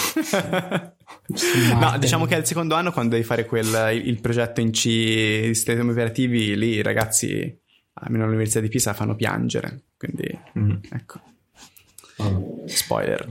[SPEAKER 3] No, diciamo che al secondo anno, quando devi fare quel, il, il progetto in C di sistemi operativi, lì i ragazzi almeno all'Università di Pisa fanno piangere, quindi mm. ecco oh. spoiler.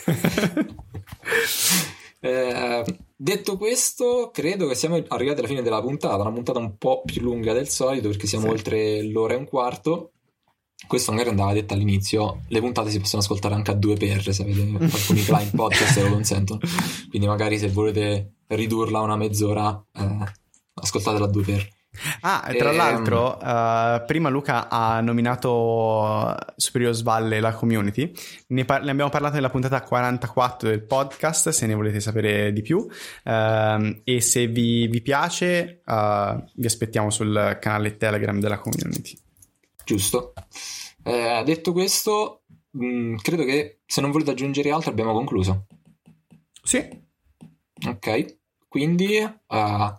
[SPEAKER 4] eh, detto questo, credo che siamo arrivati alla fine della puntata, una puntata un po' più lunga del solito perché siamo sì. oltre l'ora e un quarto. Questo magari andava detto all'inizio, le puntate si possono ascoltare anche a due per, se avete alcuni client podcast lo consentono, quindi magari se volete ridurla a una mezz'ora eh, ascoltatela a due per.
[SPEAKER 3] Ah, tra e, l'altro uh, prima Luca ha nominato Superior Valle la community, ne, par- ne abbiamo parlato nella puntata quarantaquattro del podcast, se ne volete sapere di più, uh, e se vi, vi piace uh, vi aspettiamo sul canale Telegram della community.
[SPEAKER 4] Giusto. Eh, detto questo, mh, credo che se non volete aggiungere altro abbiamo concluso.
[SPEAKER 3] Sì.
[SPEAKER 4] Ok, quindi uh,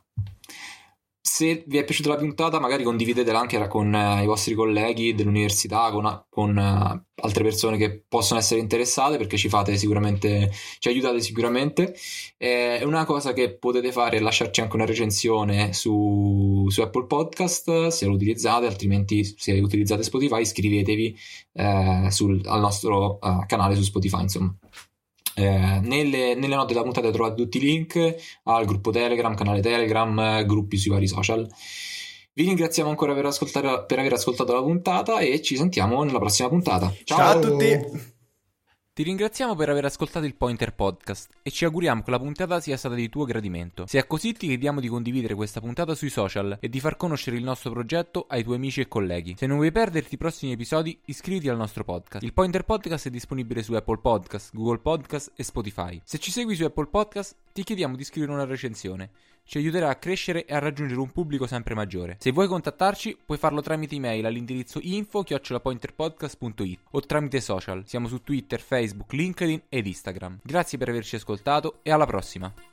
[SPEAKER 4] se vi è piaciuta la puntata magari condividetela anche con uh, i vostri colleghi dell'università, con, con uh, altre persone che possono essere interessate, perché ci fate sicuramente, ci aiutate sicuramente. È una cosa che potete fare è lasciarci anche una recensione su, su Apple Podcast se lo utilizzate, altrimenti se utilizzate Spotify iscrivetevi eh, sul, al nostro uh, canale su Spotify, insomma. Eh, nelle, nelle note della puntata trovate tutti i link al gruppo Telegram, canale Telegram, gruppi sui vari social. Vi ringraziamo ancora per, ascoltare, per aver ascoltato la puntata e ci sentiamo nella prossima puntata. Ciao,
[SPEAKER 3] Ciao a tutti!
[SPEAKER 1] Ti ringraziamo per aver ascoltato il Pointer Podcast e ci auguriamo che la puntata sia stata di tuo gradimento. Se è così ti chiediamo di condividere questa puntata sui social e di far conoscere il nostro progetto ai tuoi amici e colleghi. Se non vuoi perderti i prossimi episodi, iscriviti al nostro podcast. Il Pointer Podcast è disponibile su Apple Podcast, Google Podcast e Spotify. Se ci segui su Apple Podcast, ti chiediamo di scrivere una recensione. Ci aiuterà a crescere e a raggiungere un pubblico sempre maggiore. Se vuoi contattarci, puoi farlo tramite email all'indirizzo info chiocciola pointerpodcast punto it o tramite social. Siamo su Twitter, Facebook, LinkedIn ed Instagram. Grazie per averci ascoltato e alla prossima!